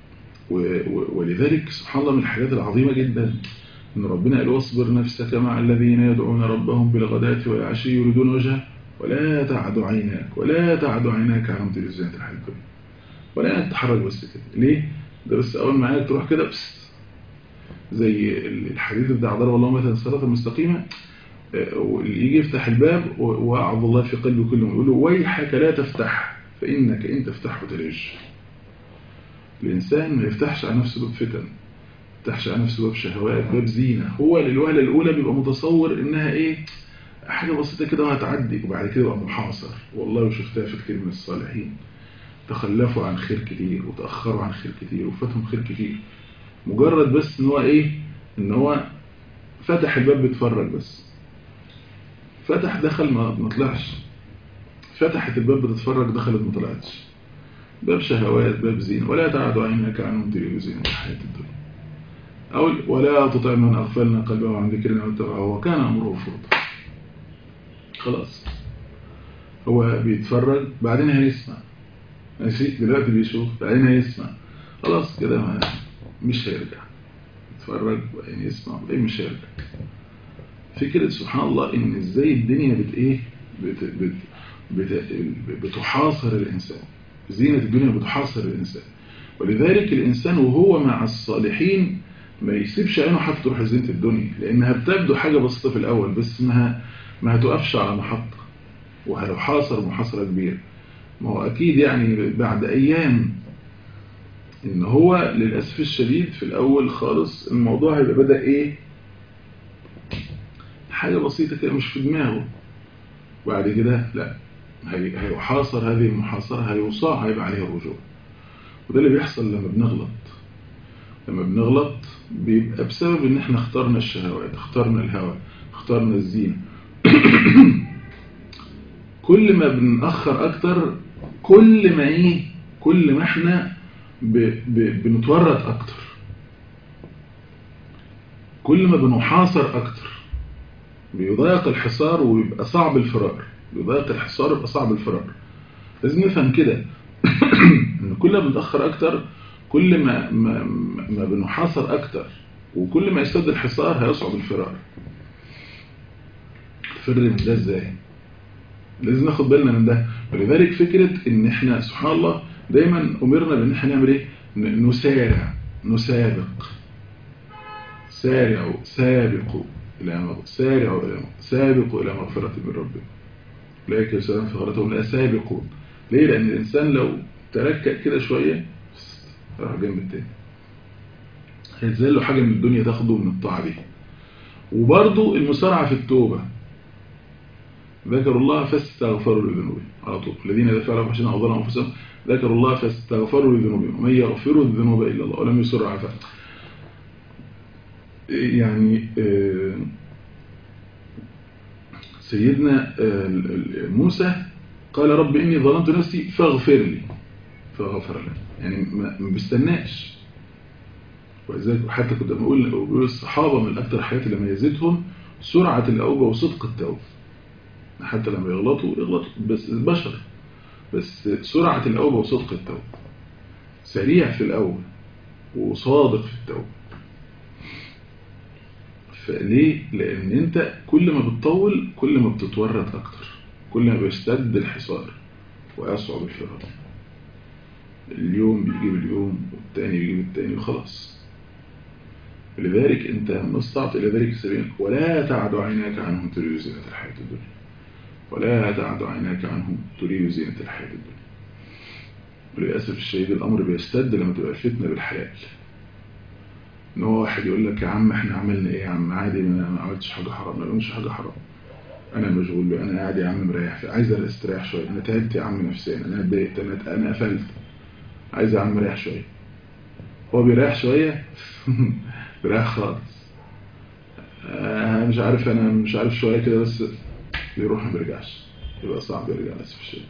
ولذلك سبحان الله من الحاجات العظيمة جدا إن ربنا قال واصبر نفسك مع الذين يدعون ربهم بالغداة والعشي يريدون وجهه ولا تعد عيناك ولا تعد عيناك عنهم تريد زينة الحياة الدنيا ولا تتحرك بس كده. ليه؟ ده بس أول ما عينك تروح كده بس زي الحديث بتاع ضرب الله مثلا الصراط المستقيمة، واللي يجي يفتح الباب وأعظ الله في قلب كل من يقول له ويحك لا تفتح فإنك إن تفتحه تلج. الإنسان ما يفتحش على نفسه باب فتن، ما يفتحش على نفسه باب شهوات، باب زينة. هو للوهلة الأولى بيبقى متصور إنها إيه حاجة بسيطة كده وهتعدي، وبعد كده بقى محاصر. والله وشفتها في كتير من الصالحين تخلفوا عن خير كتير وتأخروا عن خير كتير وفاتهم خير كتير، مجرد بس إن هو إيه إن هو فتح الباب بيتفرج بس، فتح دخل ما طلعش، فتحت الباب بتتفرج دخلت ما طلعتش. باب شهوات، باب زينة. ولا تعد عينك عنهم تريد زينة الحياة الدنيا أو ولا تطع من أغفلنا قلبه عن ذكرنا واتبعه وكان أمره فرطا. خلاص هو بيتفرج بعدين هيسمع، ماشي دلوقتي بيشوف بعدين هيسمع، خلاص كده ما مش هيرجع. يتفرج بعدين يسمع بعدين مش هيرجع. فكرة سبحان الله إن إزاي الدنيا بت إيه بت بت بت بتحاصر الإنسان، زينة الدنيا بتحاصر الإنسان. ولذلك الإنسان وهو مع الصالحين ما يسيبش عينه حتى تروح زينة الدنيا، لأنها بتبدو حاجة بسيطة في الأول بس ما ما هتقفش على محطة وهتحاصر محاصرة كبيرة. ما هو أكيد يعني بعد أيام إن هو للأسف الشديد في الأول خالص الموضوع هيبقى بدأ إيه حاجة بسيطة كده مش في دماغه، وبعد كده لا هيحاصر هذه المحاصرة، هيوصاع هيبقى عليه الرجوع. وده اللي بيحصل لما بنغلط. لما بنغلط بيبقى بسبب ان احنا اخترنا الشهوات، اخترنا الهوى، اخترنا الزينة. كل ما بنأخر اكتر كل ما ايه كل ما احنا ب... ب... بنتورط اكتر، كل ما بنحاصر اكتر بيضايق الحصار ويبقى صعب الفرار. بيضايق الحصار ويبقى صعب الفرار. لازم نفهم كده ان كل ما بنتأخر اكتر كل ما, ما, ما بنحاصر اكتر، وكل ما يشتد الحصار هيصعب الفرار. فر من ده ازاي؟ لازم ناخد بالنا من ده. ولذلك فكرة ان احنا سبحان الله دايما امرنا بان احنا نعمل ايه نسارع نسابق سارعوا سابقوا الى مغفرة سارعوا الى سابقوا الى مغفرة من ربكم أولئك يسارعون في خيراتهم لا سابقون. ليه؟ لان الانسان لو تركأ كده شوية راح جنب التاني، هيتزال له حاجة من الدنيا تاخده من الطاعة دي. وبرضو المسارعة في التوبة، ذكروا الله فاستغفروا لذنوبهم على طول. الذين إذا فعلوا فحشا أو ظلموا أنفسهم ذكروا الله فاستغفروا لذنوبهم ومن يغفر الذنوب إلا الله ولم يصروا على فعل. يعني سيدنا موسى قال رب إني ظلمت نفسي فاغفر لي فغفر له، يعني ما بيستناش. ولذلك حتى كنت بقول بقول الصحابة من أكثر الحاجات اللي ميزتهم سرعة الأوبة وصدق التوبة. حتى لما يغلطوا يغلطوا بس البشر، بس سرعة الأوبة وصدق التوبة، سريع في الأول وصادق في التوبة. فليه؟ لأن أنت كل ما بتطول كل ما بتتورط أكتر، كل ما بيشتد الحصار ويصعب الفرار. اليوم بيجيب اليوم والتاني بيجيب التاني وخلاص. لذلك أنت مستعط إلى ذلك السبيل ولا تعد عيناك عنهم تريد زينة الحياة الدنيا ولا تعد عيناك عنهم تريد زينة الحياة الدنيا. وللأسف الشديد الأمر بيشتد لما تبقى الفتنة بالحلال. إن هو واحد يقول لك يا عم إحنا عملنا إيه يا عم عادي، ما عملتش حاجة حرام، ما عملتش حاجة حرام، أنا مشغول بي. أنا قاعد يا عم مريح، عايز استريح شوية، أنا تعبت يا عم نفسيا، أنا اتضايقت، أنا أنا قفلت، عايز يا عم مريح شوية. هو بيريح شوية بيريح خالص. آه مش عارف أنا مش عارف شوية كده بس بيروح ما بيرجعش، يبقى صعب يرجع للأسف الشديد.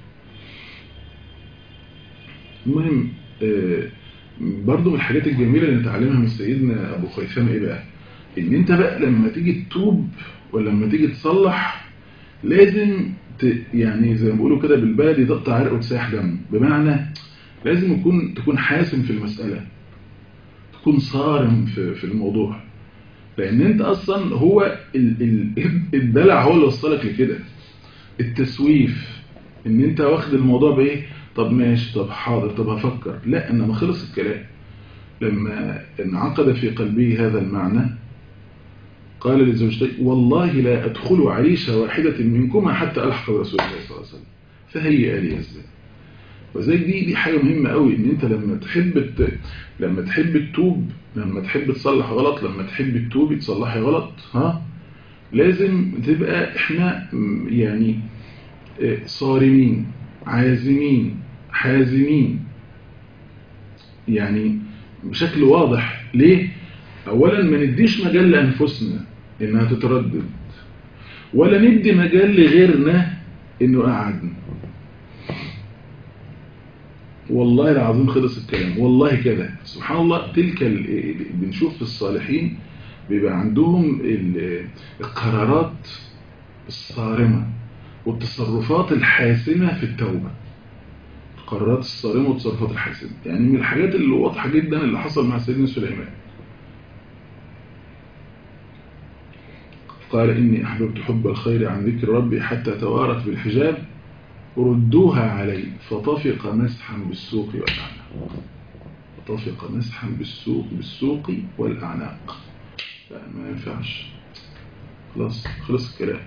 المهم آه برضو من الحاجات الجميلة اللي نتعلمها من سيدنا أبو خيثمة إيه بقى؟ إن أنت بقى لما تيجي تتوب ولا لما تيجي تصلح لازم ت... يعني زي ما بيقولوا كده بالبلدي تقطع عرق وتسيح دم. بمعنى لازم يكون تكون حاسم في المسألة. تكون صارم في في الموضوع، لان انت اصلا هو الدلع هو اللي وصلك لكده، التسويف ان انت واخد الموضوع بايه، طب ماشي طب حاضر طب هفكر، لا انما خلص الكلام. لما انعقد في قلبه هذا المعنى قال لزوجته والله لا أدخل عريش واحدة منكما حتى ألحق برسول الله صلى الله عليه وسلم فهيئ لي الزاد. وزي دي دي حاجة مهمة قوي، ان انت لما تحب لما تحب تتوب، لما تحب تصلح غلط، لما تحب تتوبي تصلحي غلط، ها لازم تبقى احنا يعني صارمين عازمين حازمين، يعني بشكل واضح. ليه؟ اولا ما نديش مجال لانفسنا انها تتردد، ولا ندي مجال لغيرنا انه قعدنا. والله العظيم خلص الكلام، والله كده سبحان الله. تلك بنشوف في الصالحين بيبقى عندهم القرارات الصارمة والتصرفات الحاسمة في التوبة، القرارات الصارمة والتصرفات الحاسمة. يعني من الحاجات اللي واضحة جدا اللي حصل مع سيدنا سليمان، قال إني أحببت حب الخير عن ذكر ربي حتى توارت بالحجاب ردوها علي فطفق مسحا بالسوق والأعناق، فطفق مسحا بالسوق بالسوق والأعناق. لا ما ينفعش، خلاص خلص الكلام.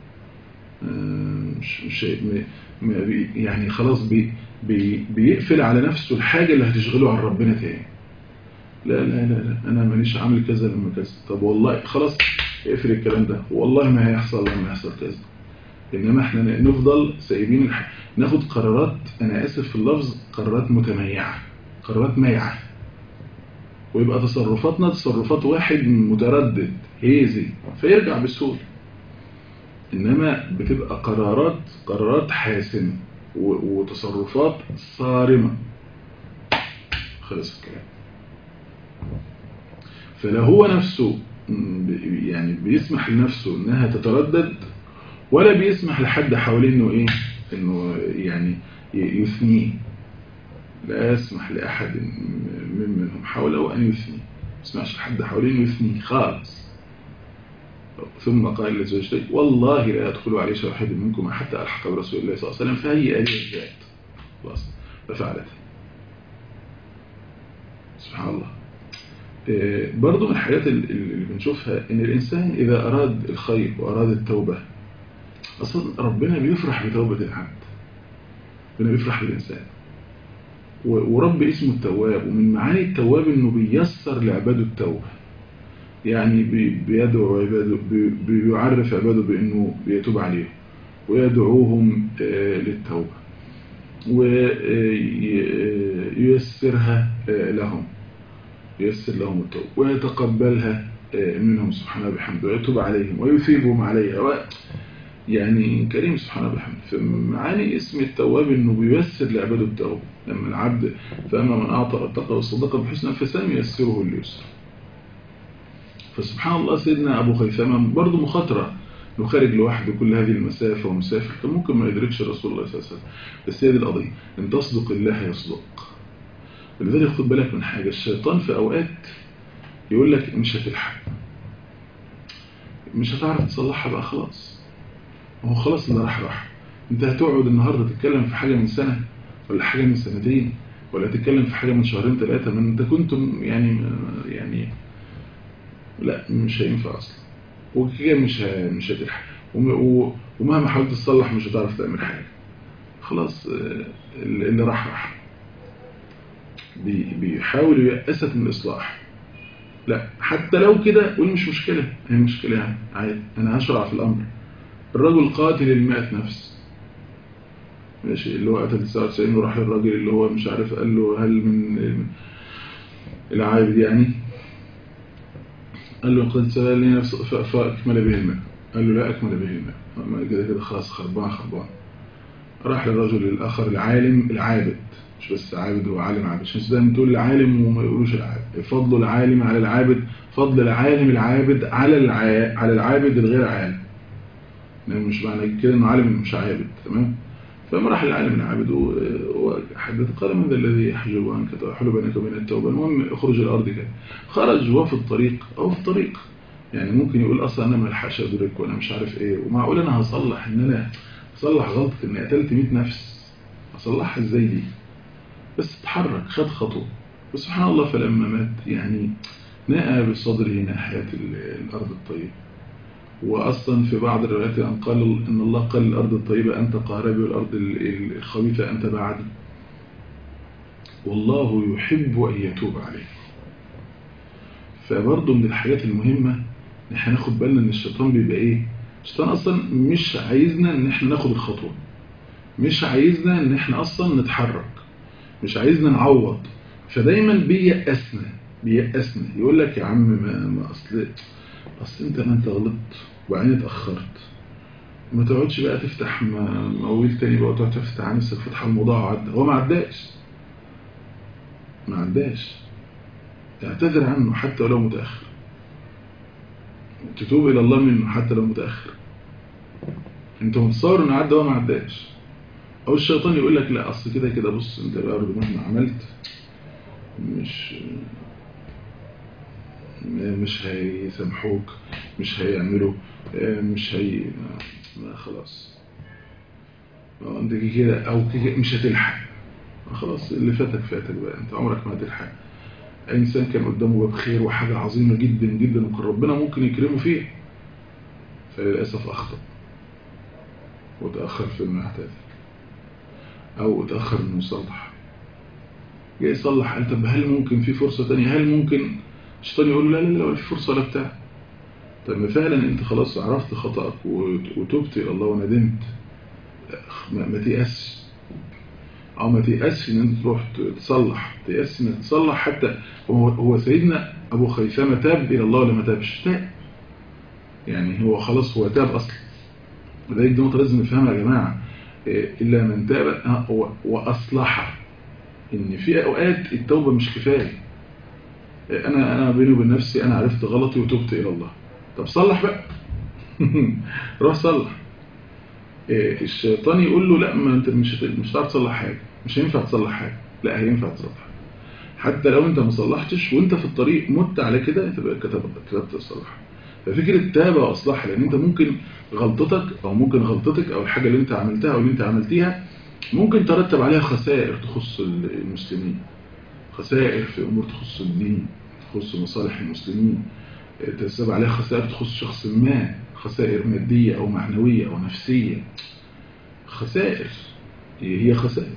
مش مش يعني خلاص بي بي بيقفل على نفسه الحاجة اللي هتشغله عن ربنا تاني. لا لا لا لا أنا مانيش عامل كذا لما كذا، طب والله خلاص اقفل الكلام ده، والله ما هيحصل لما يحصل كذا. إنما احنا نفضل سايبين الح... ناخد قرارات، أنا آسف في اللفظ، قرارات متميعة، قرارات ميعة، ويبقى تصرفاتنا تصرفات واحد متردد هيزي فيرجع بسهولة. إنما بتبقى قرارات قرارات حاسمة وتصرفات صارمة. خلص الكلام. فلا هو نفسه يعني بيسمح لنفسه إنها تتردد، ولا بيسمح لحد حواليه إنه إيه إنه يعني يثنيه. لا يسمح لأحد من منهم حوله أن يثني، ما يسمحش لحد حواليه إنه يثنيه خالص. ثم قال لزوجته والله لا أدخل عريش واحد منكم حتى ألحق برسول الله صلى الله عليه وسلم فهي لي الزاد. خلاص ففعلت. سبحان الله. برضو من الحاجات اللي بنشوفها إن الإنسان إذا أراد الخير وأراد التوبة، أصلا ربنا بيفرح بتوبة العبد، ربنا بيفرح بالإنسان. ورب اسمه التواب، ومن معاني التواب إنه بيسر لعباده التوبة، يعني بيدعو عباده، بيعرف عباده بأنه بيتوب عليهم ويدعوهم للتوبة وييسرها لهم، ييسر لهم التوبة ويتقبلها منهم سبحانه بحمده ويتوب عليهم ويثيبهم عليها. يعني كريم سبحانه بحمده. فمعاني اسم التواب انه بييسر لعباده التوبة. لما العبد فأما من أعطى واتقى وصدق بالحسنى فسنيسره لليسر. فسبحان الله سيدنا أبو خيثمة برضه مخاطرة انه خارج لوحده كل هذه المسافة ومسافر، كان ممكن ما يدركش رسول الله صلى الله عليه وسلم. بس هي دي القضية، ان تصدق الله يصدق. لذلك خد بالك من حاجة، الشيطان في أوقات يقول لك مش هتلحق، مش هتعرف تصلحها بقى خلاص، هو خلاص اللي راح راح. انت هتقعد النهاردة تتكلم في حاجة من سنة ولا حاجة من سنتين، ولا تتكلم في حاجة من شهرين ثلاثة، من انت كنتم يعني يعني لا مش هينفع اصلا، وكده مش مش هتلحق، ومهما حاولت تصلح مش هتعرف تعمل حاجة خلاص، اللي راح راح. بيحاول ييأسك من الإصلاح. لا حتى لو كده قول مش مشكلة، هي مشكلة يعني عادي، أنا هشرع في الأمر. الرجل قاتل المئة نفس ماشي، اللي هو قتل تسعة وتسعين وراح للراجل اللي هو مش عارف قال له هل من العابد يعني، قال له قد سأل لي نفس فأكمل به الماء، قال له لا أكمل به الماء كده كده خلاص خربان خربان. راح للرجل الآخر العالم العابد، مش بس عابد هو عالم عابد، عشان دايما تقول العالم وما يقولوش العابد. فضل العالم على العابد، فضل العالم العابد على الع... على العابد الغير عالم، يعني مش معنى كده انه عالم مش عابد، تمام. فلما راح العالم العابد وحدث قال من ذا الذي يحجب عنك تحول بينك وبين التوبة، المهم اخرج الأرض كده. خرج وهو في الطريق أو في الطريق يعني ممكن يقول أصلا أنا ما الحقش أدرك وأنا مش عارف إيه، ومعقول أنا هصلح إن أنا هصلح غلطة إني قتلت مئة نفس، هصلحها إزاي دي؟ بس اتحرك خد خطوة. وسبحان الله فلما مات يعني نأى بصدره ناحية الأرض الطيبة. وأصلا في بعض الروايات أن قال إن الله قال الأرض الطيبة أنت قاربي والأرض الخبيثة أنت بعدي، والله يحب أن يتوب عليه. فبرضه من الحاجات المهمة نحن ناخد بالنا إن الشيطان بيبقى إيه؟ الشيطان أصلا مش عايزنا إن إحنا ناخد الخطوة، مش عايزنا إن إحنا أصلا نتحرك، مش عايزنا نعوض. فدايما بيأسنا بيأسنا يقول لك يا عم ما, ما أصل أصل أنت ما أنت غلطت وبعدين اتأخرت، ما تقعدش بقى تفتح مواويل تاني بقى وتقعد تفتح عن نفسك فتح الموضوع وعدى. هو ما عداش ما عداش اعتذر عنه حتى ولو متأخر، تتوب إلى الله منه حتى لو متأخر. أنت متصور إنه عدى وما عداش. أو الشيطان يقول لك لا أصل كده كده بص أنت بقى مهما عملت مش مش هيسامحوك، مش هيعملوا، مش هي ما خلاص انت كده او كده مش هتلحق، خلاص اللي فاتك فاتك بقى، انت عمرك ما هتلحق. اي انسان كان قدامه باب خير وحاجه عظيمه جدا جدا وكان ربنا ممكن يكرمه فيه، فللاسف اخطأ وتاخر في انه يعتذر او اتاخر انه يصلح. جاي يصلح قال طب هل ممكن في فرصه ثانيه؟ هل ممكن؟ الشيطان يقول لا لا لا ولا في فرصه ولا بتاع. طب ما فعلا انت خلاص عرفت خطأك وتوبت الى الله وندمت، ما تيأسش او ما تيأسش ان انت تروح تصلح، تيأسش انك تصلح. حتى هو, هو سيدنا ابو خيثمة تاب الى الله ولا ما تابش؟ تاب يعني هو خلاص هو تاب اصلا. وذلك دي نقطة لازم نفهمها يا جماعة، الا من تاب واصلح. ان في اوقات التوبة مش كفاية. انا انا بيني وبين نفسي انا عرفت غلطي وتوبت الى الله، طب صلح بقى روح صلح. الشيطان يقول له لا ما انت مش مش هتعرف تصلح حاجه، مش هينفع تصلح حاجه. لا هينفع تصلح حتى لو انت ما صلحتش وانت في الطريق مت على كده تبقى كتبت كتبت تصلح. ففكره تاب واصلح، لان انت ممكن غلطتك او ممكن غلطتك او الحاجه اللي انت عملتها او اللي انت عملتيها ممكن ترتب عليها خسائر تخص المسلمين، خسائر في امور تخص الدين، تخص مصالح المسلمين، ترتب عليها خسائر تخص شخص ما، خسائر مادية أو معنوية أو نفسية، خسائر هي خسائر.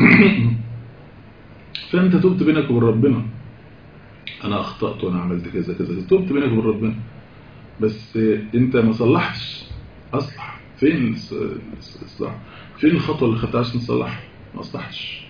فأنت تبت بينك وبين ربنا، أنا أخطأت وأنا عملت كذا كذا، تبت بينك وبين ربنا، بس أنت ما صلحتش. أصلح فين الإصلاح؟ فين الخطوة اللي خدتها عشان تصلح؟ ما أصلحتش.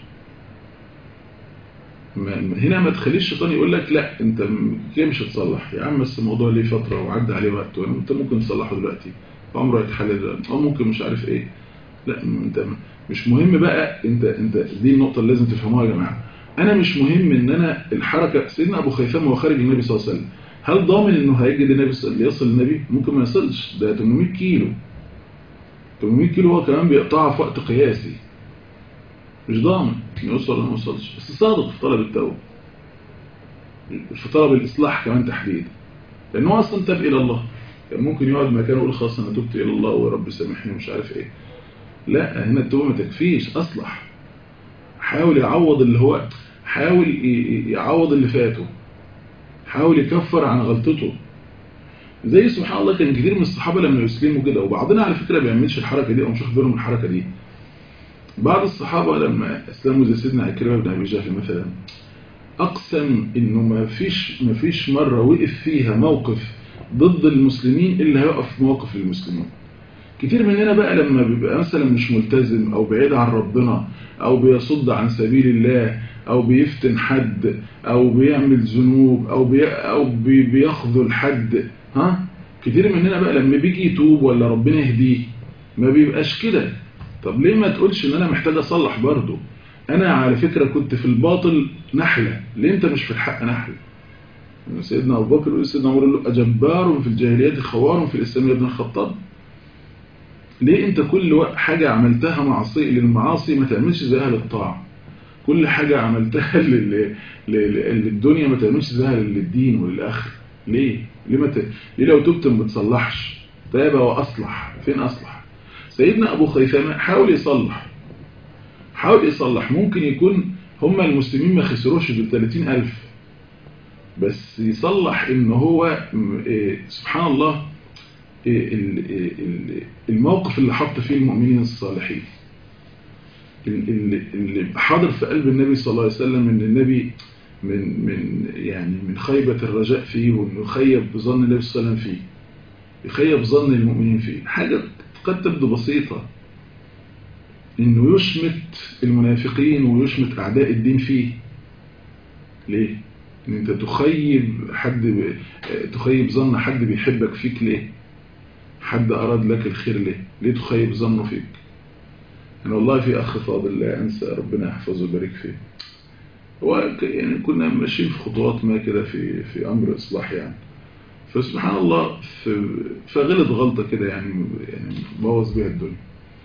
هنا ما تخليش الشيطان يقول لك لا انت كده مش هتصلح يا عم، بس الموضوع ليه فتره وعدى عليه وقت وانت ممكن تصلحه دلوقتي عمره يتحل دلوقتي او ممكن مش عارف ايه. لا انت مش مهم بقى. انت انت دي النقطه اللي لازم تفهموها يا جماعه. انا مش مهم ان انا الحركه. سيدنا ابو خيثمة وهو خارج النبي صلى الله عليه وسلم هل ضامن انه هيجي للنبي اللي يصل للنبي؟ ممكن ما يصلش، ده ثمانمائة كيلو ثمانمائة كيلو هو كمان بيقطعها في وقت قياسي، مش ضامن يوصل ولا ما يوصلش، بس صادق في طلب التوبه، في طلب الإصلاح كمان تحديدا، لأنه أصلا تاب إلى الله. كان ممكن يقعد مكانه ويقول خلاص أنا تبت إلى الله ورب سامحني ومش عارف إيه. لا هنا التوبة ما تكفيش، أصلح، حاول يعوض اللي هو حاول يعوض اللي فاته، حاول يكفر عن غلطته. زي سبحان الله كان كتير من الصحابة لما يسلموا كده، وبعضنا على فكرة بيعملش الحركة دي أو مش واخد بالهم من الحركة دي. بعض الصحابة لما أسلموا زي سيدنا عكرمة بن أبي جهل مثلا أقسم إنه ما فيش ما فيش مرة وقف فيها موقف ضد المسلمين إلا هيقف موقف للمسلمين. كتير مننا بقى لما بيبقى مثلا مش ملتزم أو بعيد عن ربنا أو بيصد عن سبيل الله أو بيفتن حد أو بيعمل ذنوب أو بي أو بي بيخذل حد، ها كتير مننا بقى لما بيجي يتوب ولا ربنا يهديه ما بيبقاش كده. طب ليه ما تقولش إن أنا محتاج أصلح برضه؟ أنا على فكرة كنت في الباطل نحلة، ليه أنت مش في الحق نحلة؟ سيدنا أبو بكر يقول سيدنا عمر له أجبار في الجاهلية خوار في الإسلام يا ابن الخطاب. ليه انت كل حاجة عملتها معصية للمعاصي ما تعملش زيها للطاعة؟ كل حاجة عملتها للدنيا ما تعملش زيها للدين وللآخر؟ ليه؟ ليه, ما ت... ليه لو تبت ما بتصلحش؟ تاب وأصلح. فين أصلح؟ سيدنا أبو خيثمة حاول يصلح حاول يصلح ممكن يكون هم المسلمين ما خسروش بالثلاثين ألف، بس يصلح إن هو سبحان الله الموقف اللي حط فيه المؤمنين الصالحين اللي حاضر في قلب النبي صلى الله عليه وسلم، ان النبي من من يعني من خيبة الرجاء فيه، وانه يخيب بظن النبي صلى الله عليه وسلم فيه، يخيب ظن المؤمنين فيه. حاجة قد تبدو بسيطة، انه يشمت المنافقين ويشمت اعداء الدين فيه. ليه؟ ان انت تخيب حد ب... تخيب ظن حد بيحبك فيك. ليه؟ حد اراد لك الخير. ليه؟ ليه تخيب ظنه فيك؟ أنا والله في أخ فاضل لا أنسى، ربنا يحفظه ويبارك فيه، هو يعني كنا ماشيين في خطوات ما كده في في أمر إصلاح يعني، فسبحان الله فغلط غلطة كده يعني يعني بوظ بيها الدنيا.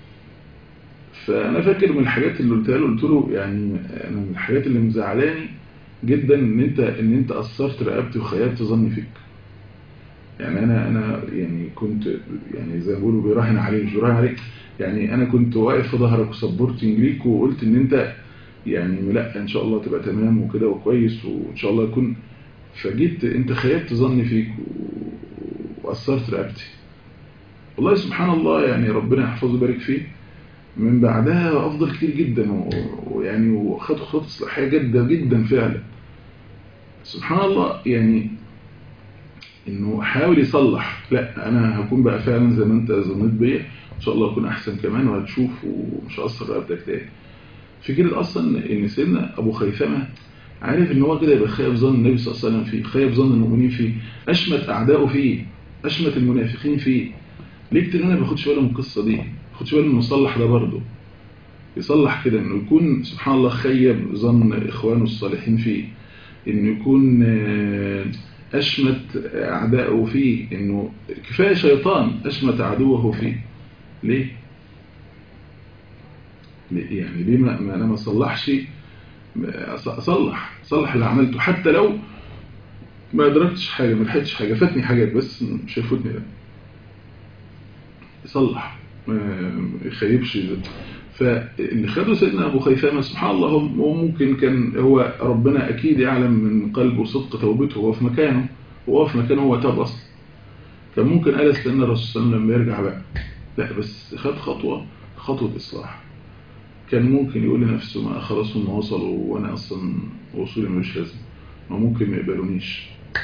فأنا فاكر من الحاجات اللي قلتها له، قلت له يعني أنا من الحاجات اللي مزعلاني جدا إن أنت إن أنت أثرت رقبتي وخيبت ظني فيك. يعني أنا أنا يعني كنت يعني زي ما بيقولوا بيراهن عليه مش بيراهن عليك، يعني أنا كنت واقف في ظهرك وسبورتنج ليك وقلت إن أنت يعني لا إن شاء الله تبقى تمام وكده وكويس وإن شاء الله يكون، فجيت أنت خيبت ظني فيك وأثرت رقبتي. والله سبحان الله يعني ربنا يحفظه ويبارك فيه، من بعدها أفضل كتير جدا ويعني وخد خطوة إصلاحية جدا جدا فعلا. سبحان الله يعني إنه حاول يصلح، لا أنا هكون بقى فعلا زي ما أنت ظنيت بيا، إن شاء الله أكون أحسن كمان وهتشوف ومش هأثر رقبتك تاني. فكرة أصلا إن سيدنا أبو خيثمة عارف إن هو كده يبقى خايف ظن النبي صلى الله عليه وسلم فيه، خايف ظن المؤمنين فيه، أشمت أعدائه فيه، أشمت المنافقين فيه. ليه كتير أنا ما باخدش بالي من القصة دي، ما باخدش بالي من المصلح ده برضه يصلح كده، إنه يكون سبحان الله خيب ظن إخوانه الصالحين فيه، إنه يكون أشمت أعدائه فيه، إنه كفاية شيطان أشمت عدوه فيه. ليه؟ يعني ليه ما, ما أنا ما صلحش، أصلح صلح اللي عملته حتى لو ما أدركتش حاجة، ما لحقتش حاجة، فاتني حاجات بس مش هيفوتني ده، يصلح ما يخيبش. فاللي خده سيدنا أبو خيثمة سبحان الله هو ممكن كان هو ربنا أكيد يعلم من قلبه صدق توبته، هو في مكانه هو في مكانه هو تاب أصلا، كان ممكن قال استنى الرسول صلى الله عليه وسلم لما يرجع بقى، لا بس خد خطوة خطوة إصلاح. كان ممكن يقول لنفسه ما خلاص هم وصلوا وأنا أصلا وصولي مش لازم، ما ممكن ما يقبلونيش.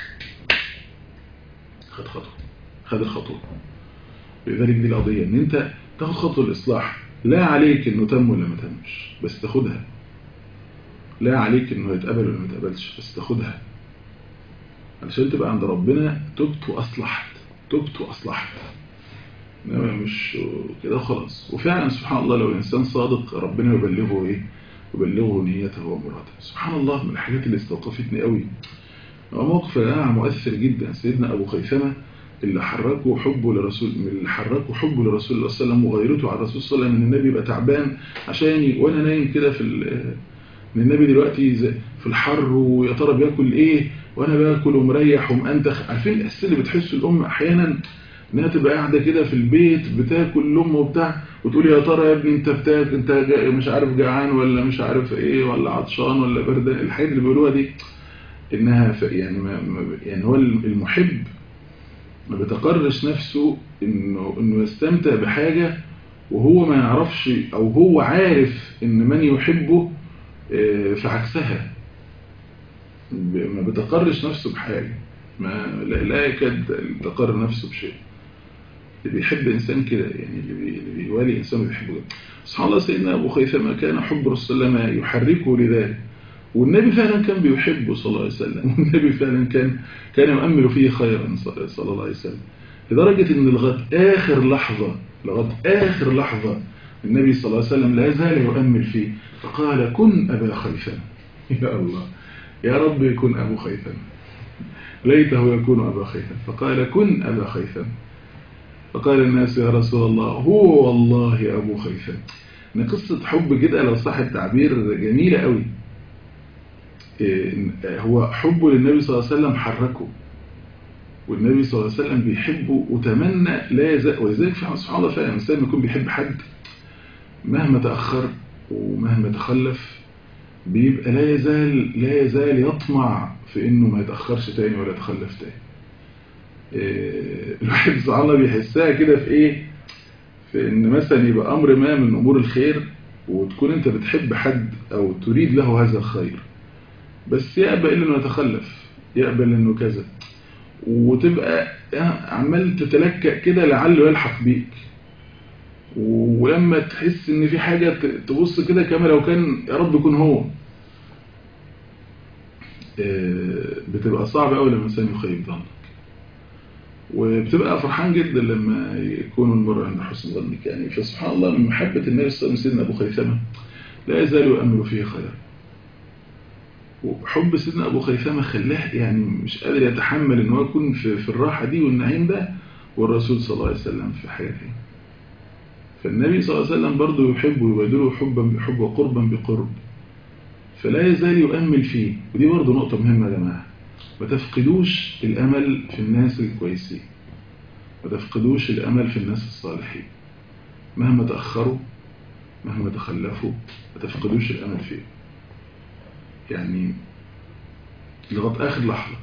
خد خطوة خد الخطوة. لذلك دي القضية ان انت تاخد خطوة الإصلاح، لا عليك انه تم ولا ما تمش بس تاخدها، لا عليك انه يتقبل ولا ما يتقبلش بس تاخدها، علشان تبقى عند ربنا تبت وأصلحت، تبت وأصلحت، انما مش كده خلاص. وفعلا سبحان الله لو الإنسان صادق ربنا يبلغه ايه، يبلغه نيته ومراده. سبحان الله من الحاجات اللي استوقفتني قوي موقف الآن مؤثر جدا، سيدنا أبو خيثمة اللي حركه حبه لرسول اللي حركه حبه لرسول الله صلى الله عليه وسلم وغيرته على الرسول صلى الله عليه وسلم، ان النبي يبقى تعبان عشاني وانا نايم كده في ان النبي دلوقتي في الحر ويا ترى بياكل ايه وانا باكل ومريح ومأنتخ. عارفين الاحساس اللي بتحسه الام احيانا انها تبقى قاعده كده في البيت بتاكل لام وبتاع وتقول يا ترى يا ابني انت بتاكل انت مش عارف جعان ولا مش عارف ايه ولا عطشان ولا بردان، الحاجات اللي بيقولوها دي انها يعني ما يعني هو المحب ما بيتقرش نفسه انه انه يستمتع بحاجه وهو ما يعرفش او هو عارف ان من يحبه في عكسها، ما بيتقرش نفسه بحاجه، ما لا يكاد يتقر نفسه بشيء. اللي بيحب انسان كده يعني اللي بيوالي انسان بيحبه. سبحان الله سيدنا ابو خيثمة كان حب رسول الله ما يحركه لذلك، والنبي فعلا كان بيحبه صلى الله عليه وسلم، والنبي فعلا كان كان يؤمل فيه خيرا صلى الله عليه وسلم، لدرجة ان لغاية آخر لحظة لغاية آخر لحظة النبي صلى الله عليه وسلم لا زال يؤمل فيه، فقال كن أبا خيثمة. يا الله يا رب يكون أبو خيثمة، ليته يكون أبا خيثمة، فقال كن أبا خيثمة. فقال الناس يا رسول الله هو والله أبو خيثمة. إن قصة حب كده لو صح التعبير جميلة قوي. هو حبه للنبي صلى الله عليه وسلم حركه، والنبي صلى الله عليه وسلم بيحبه وتمنى لا يزال. ولذلك سبحان الله فعلا الإنسان يكون بيحب حد مهما تأخر ومهما تخلف بيبقى لا يزال لا يزال يطمع في إنه ما يتأخرش تاني ولا يتخلف تاني. الواحد سبحان الله بيحسها كده في إيه؟ في إن مثلا يبقى أمر ما من أمور الخير وتكون أنت بتحب حد أو تريد له هذا الخير، بس يقبل إنه يتخلف، يقبل إنه كذا، وتبقى عمال تتلكأ كده لعله يلحق بيك. ولما تحس ان في حاجة تبص كده كما لو كان يا رب يكون هو، بتبقى صعبة قوي لما الانسان يخيب ظنك، وبتبقى فرحان جدا لما يكون المرء عند حسن ظنك. يعني فسبحان الله من محبة النبي صلى الله عليه وسلم سيدنا ابو خيثمة لا يزال يؤمل فيه خيرا، وحب سيدنا ابو خيثمة خلاه يعني مش قادر يتحمل ان هو يكون في, في الراحة دي والنعيم ده والرسول صلى الله عليه وسلم في حياته. فالنبي صلى الله عليه وسلم برضه يحبه ويبادله حبا بحب وقربا بقرب، فلا يزال يؤمل فيه. ودي برضه نقطة مهمة يا جماعة، ما تفقدوش الأمل في الناس الكويسين، ما تفقدوش الأمل في الناس الصالحين مهما تأخروا مهما تخلفوا، ما تفقدوش الأمل فيه. يعني لغاية آخر لحظة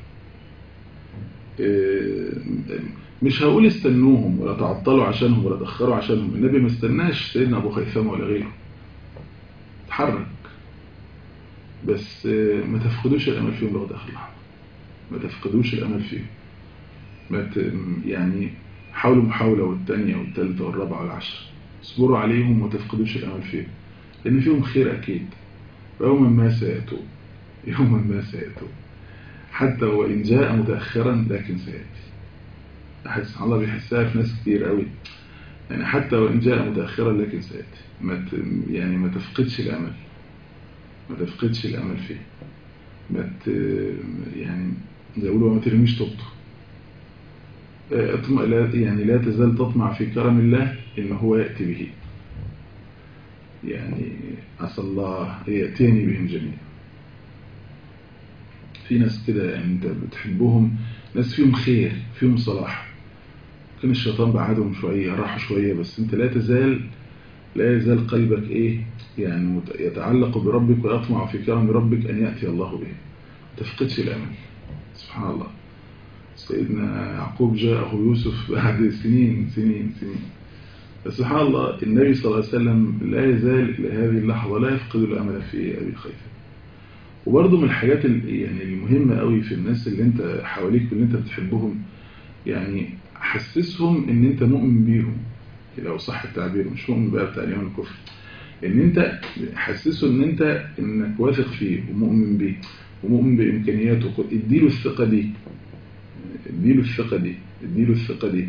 مش هقول استنوهم ولا تعطلوا عشانهم ولا تأخروا عشانهم، النبي ما استناش سيدنا أبو خيثمة ولا غيره، تحرك، بس ما تفقدوش الأمل فيهم لغاية آخر لحظة، ما تفقدوش الأمل فيهم. ما ت... يعني حاولوا محاولة والتانية والتالتة والرابعة والعشرة، اصبروا عليهم وما تفقدوش الأمل فيهم، لأن فيهم خير أكيد. يوما ما سيأتوا، يوما ما سيأتوا، حتى وإن جاء متأخرا لكن سيأتي. أحد سبحان الله بيحسها في ناس كتير قوي، يعني حتى وإن جاء متأخرا لكن سيأتي. ما ت... يعني ما تفقدش الأمل، ما تفقدش الأمل فيه، ما ت... يعني زي يقولوا ما ترميش طبطه. اطمع، لا يعني لا تزال تطمع في كرم الله إن هو يأتي به، يعني عسى الله يأتيني بهم جميعا. في ناس كده يعني انت بتحبهم، ناس فيهم خير فيهم صلاح، كان الشيطان بعدهم شوية راحوا شوية، بس انت لا تزال لا يزال قلبك ايه يعني يتعلق بربك ويطمع في كرم ربك ان يأتي الله به، ما تفقدش الامل. سبحان الله، سيدنا يعقوب جاءه يوسف بعد سنين سنين سنين، سبحان الله النبي صلى الله عليه وسلم لا يزال إلى هذه اللحظة لا يفقد الأمل في أبي خيثمة. وبرضه من الحاجات يعني المهمة قوي في الناس اللي انت حواليك واللي انت بتحبهم، يعني حسسهم ان انت مؤمن بيهم، لو صح التعبير، مش مؤمن بقى بتاع اليوم الكفر، ان انت حسسه ان انت انك واثق فيه ومؤمن بيه ومؤمن بإمكانياته. اديله الثقة دي، اديله الثقة دي اديله الثقة دي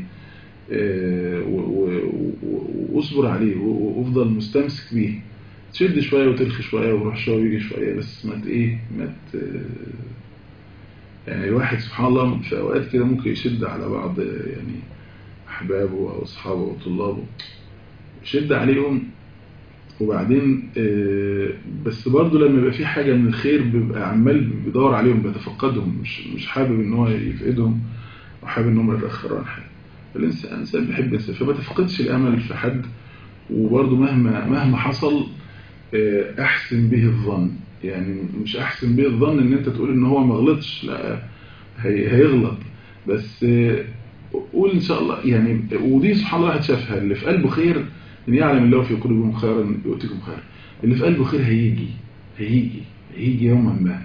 واصبر عليه وافضل مستمسك بيه. تشد شوية وترخي شوية وروح شوية ويجي شوية، بس ما ايه ما يعني الواحد سبحان الله في اوقات كده ممكن يشد على بعض يعني احبابه او اصحابه وطلابه، يشد عليهم وبعدين بس برضه لما يبقى في حاجة من الخير بيبقى عمال بيدور عليهم بيتفقدهم، مش مش حابب ان هو يفقدهم وحابب ان هم يتأخروا عن حاجة. الانسان بيحب الانسان، فما تفقدش الامل في حد، وبرضه مهما مهما حصل احسن به الظن. يعني مش احسن به الظن ان انت تقول ان هو ما غلطش، لا هيغلط، بس قول ان شاء الله يعني. ودي سبحان الله واحد شافها، اللي في قلبه خير ان يعلم الله في قلوبهم خيرا يؤتكم خيرا. اللي في قلبه خير هيجي هيجي هيجي يوما ما،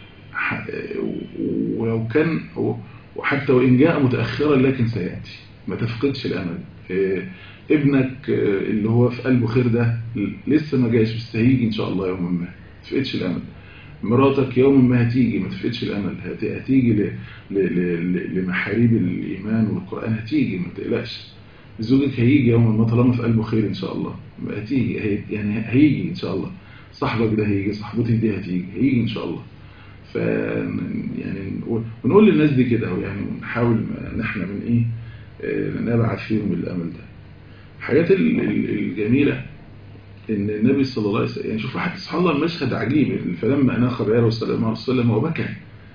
ولو كان وحتى وان جاء متاخرا لكن سياتي. ما تفقدش الامل. ابنك اللي هو في قلبه خير ده لسه ما جاش، بس هيجي ان شاء الله يوما ما، ما تفقدش الامل. مراتك يوما ما هتيجي، ما تفقدش الامل، هتيجي لمحاريب الايمان والقران، هتيجي ما تقلقش. زوجك هيجي يوما ما طالما في قلبه خير ان شاء الله، هتيجي يعني هيجي ان شاء الله. صاحبك ده هيجي، صاحبتي دي هتيجي، هيجي ان شاء الله. ف يعني ونقول للناس دي كده، يعني ونحاول ان احنا من ايه نبعث فيهم الأمل ده. الحاجات الجميلة إن النبي صلى الله عليه وسلم يعني شوف واحد سبحان الله المشهد عجيب، فلما أناخ بعيره صلى الله عليه وسلم وبكى،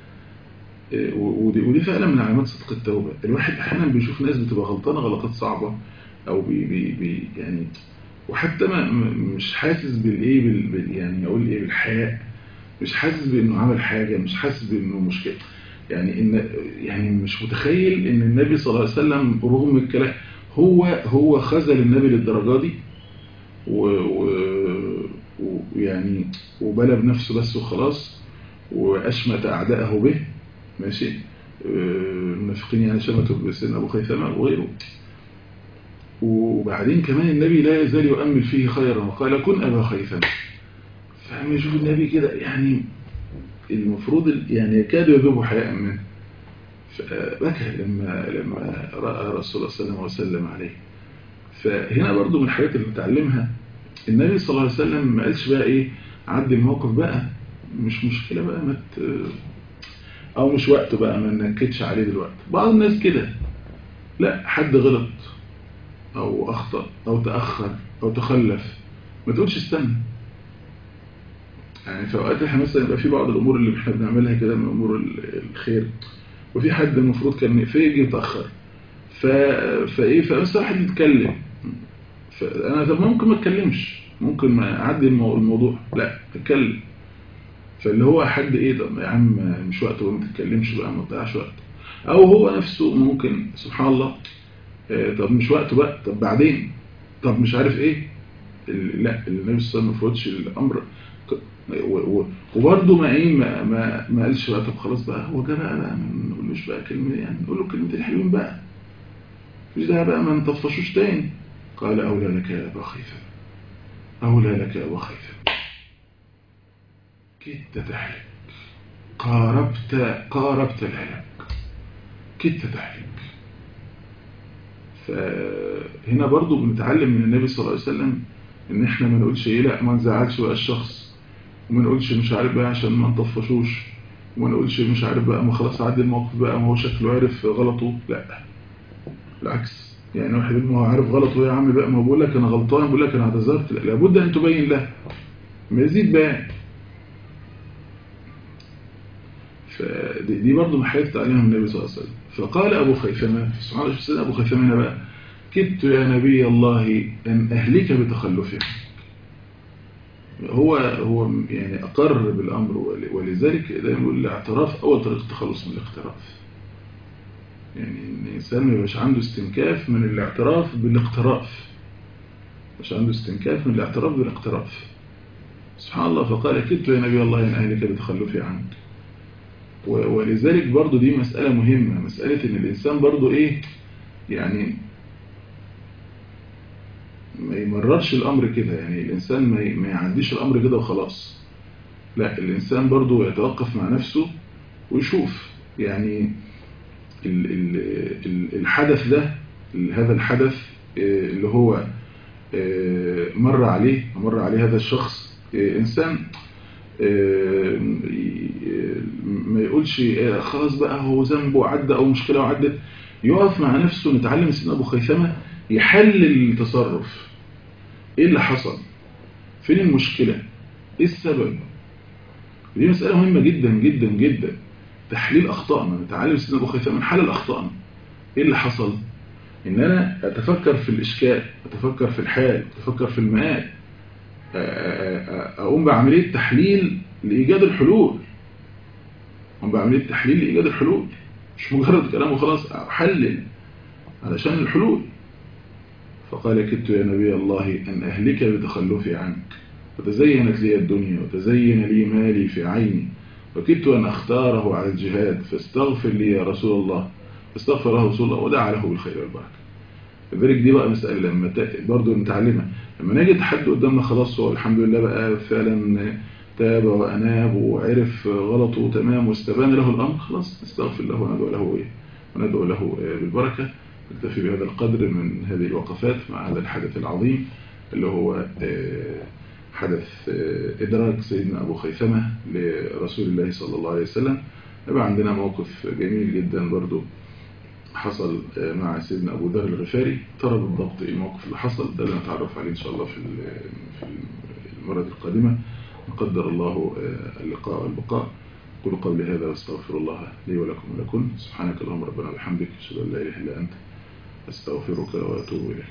ودي, ودي فعلا من علامات صدق التوبة. الواحد أحيانا بيشوف ناس بتبقى غلطانة غلطات صعبة أو بي بي بي يعني وحتى ما مش حاسس بالإيه بال يعني أقول إيه بالحياء، مش حاسس بأنه عمل حاجة، مش حاسس بأنه مشكلة، يعني إن يعني مش متخيل إن النبي صلى الله عليه وسلم رغم الكلام هو هو خذل النبي للدرجة دي ويعني وبلى بنفسه بس وخلاص وأشمت أعداءه به ماشي. المنافقين يعني شمتوا بسن أبو خيثمة وغيره. وبعدين كمان النبي لا يزال يؤمل فيه خيرا وقال كن أبا خيثمة. فهم يشوف النبي كده يعني المفروض يعني يكاد يذوب حياء منه، فبكى لما لما رأى رسول الله صلى الله عليه وسلم عليه. فهنا برضو من الحاجات اللي بتعلمها النبي صلى الله عليه وسلم ما قالش بقى ايه عدي الموقف بقى مش مشكلة بقى ما او مش وقته بقى ما ننكدش عليه دلوقتي. بعض الناس كده لا، حد غلط او اخطأ او تأخر او تخلف ما تقولش استنى. يعني في اوقات احنا مثلا يبقى في بعض الامور اللي احنا بنعملها كده من امور الخير وفي حد المفروض كان يجي يتأخر ف... فايه فمثلا واحد يتكلم فانا طب ممكن ما اتكلمش، ممكن ما اعدي الموضوع، لا اتكلم. فاللي هو حد ايه طب يا عم مش وقته ما تتكلمش بقى ما تضيعش وقت، او هو نفسه ممكن سبحان الله طب مش وقته بقى طب بعدين طب مش عارف ايه. لا النبي صلى الله عليه وسلم ما فوتش الامر وبرضه ما ايه ما ما, ما قالش بقى طب خلاص بقى هو جه بقى, بقى ما نقولوش بقى كلمه يعني نقول له كلمتين حلوين بقى مش ده بقى ما نطفشوش تاني. قال اولى لك يا ابا خيثمة اولى لك يا ابا خيثمة كدت تحلك قاربت قاربت الهلاك كدت تحلك. فهنا برضو بنتعلم من النبي صلى الله عليه وسلم ان احنا ما نقولش ايه لا ما نزعلش بقى الشخص وما نقولش مش عارف بقى عشان ما نطفشوش وما نقولش مش عارف بقى ما خلاص عدي الموقف بقى ما هو شكله عارف غلطه. لا بالعكس يعني واحد ما هو عارف غلطه يا عم بقى ما بقول لك انا غلطان بقول لك انا اعتذرت لا لابد ان تبين له مزيد بيان. فدي برضه محاية تعليمها النبي صلى الله عليه وسلم. فقال أبو خيثمة سبحان الله سيدنا أبو خيثمة هنا بقى كدت يا نبي الله أن أهلك بتخلفك. هو هو يعني أقر بالأمر ولذلك دايما يقول الاعتراف أول طريق التخلص من الاقتراف. يعني الإنسان ما يبقاش عنده استنكاف من الاعتراف بالاقتراف، مش عنده استنكاف من الاعتراف بالاقتراف سبحان الله. فقال كدت يا نبي الله أن أهلك بتخلفي عنك. ولذلك برضو دي مسألة مهمة، مسألة ان الانسان برضو ايه يعني ما يمررش الامر كده، يعني الانسان ما يعديش الامر كده وخلاص، لا الانسان برضو يتوقف مع نفسه ويشوف يعني ال ال الحدث ده هذا الحدث اللي هو مر عليه مر عليه هذا الشخص انسان ما يقولش خلاص بقى هو ذنبه عدى او مشكله وعدت، يقف مع نفسه. نتعلم سيدنا ابو خيثمة يحلل التصرف، ايه اللي حصل، فين المشكله، ايه السبب. دي مساله مهمه جدا جدا جدا، تحليل اخطائنا. نتعلم سيدنا ابو خيثمة نحلل اخطائنا، ايه اللي حصل، ان انا اتفكر في الاشكال، اتفكر في الحال، اتفكر في المآل، اقوم بعمليه تحليل لايجاد الحلول، اقوم بعمليه تحليل لايجاد الحلول، مش مجرد كلام وخلاص، احلل علشان الحلول. فقال كدت يا نبي الله ان اهلك بتخلفي عنك وتزينت لي الدنيا وتزين لي مالي في عيني وكدت ان اختاره على الجهاد فاستغفر لي يا رسول الله. فاستغفر له رسول الله ودعا له بالخير والبركه. لذلك دي بقى مسألة لما برضو نتعلمها، لما نجد حد قدامنا خلاص هو الحمد لله بقى فعلا تاب وأناب وعرف غلطه تمام واستبان له الأمر، خلاص نستغفر له وندعو له إيه وندعو له بالبركة. نكتفي بهذا القدر من هذه الوقفات مع هذا الحدث العظيم اللي هو حدث إدراك سيدنا أبو خيثمة لرسول الله صلى الله عليه وسلم. يبقى عندنا موقف جميل جدا برضو حصل مع سيدنا أبو ذر الغفاري، ترى بالضبط الموقف اللي حصل ده اللي نتعرف عليه إن شاء الله في في المرة القادمة، نقدر الله اللقاء والبقاء. قل قولي هذا واستغفر الله لي ولكم ولكم. سبحانك اللهم ربنا وبحمدك، أشهد أن لا إله إلا أنت، أستغفرك وأتوب إليك.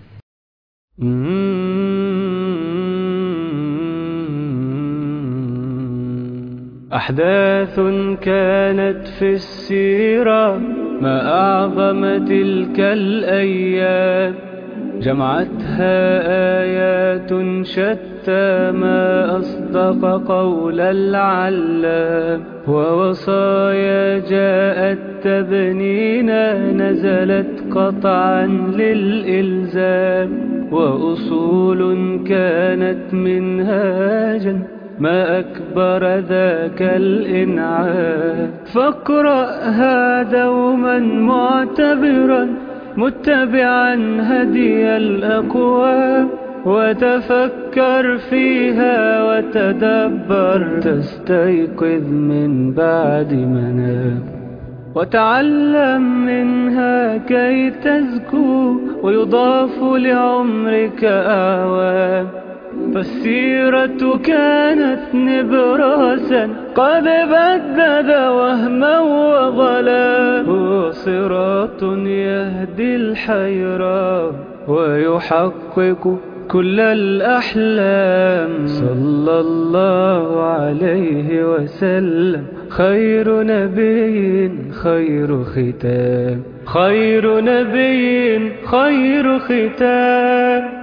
أحداث كانت في السيرة ما أعظم تلك الأيام، جمعتها آيات شتى ما أصدق قول العلام، ووصايا جاءت تبنينا نزلت قطعا للإلزام، وأصول كانت منهاجا ما أكبر ذاك الإنعام. فاقرأها دوما معتبرا متبعا هدي الأقوام، وتفكر فيها وتدبر تستيقظ من بعد منام، وتعلم منها كي تزكو ويضاف لعمرك أعوام. فالسيرة كانت نبراسا قد بدد وهما وضلال، هو صراط يهدي الحيران ويحقق كل الأحلام. صلى الله عليه وسلم خير نبي خير ختام، خير نبي خير ختام.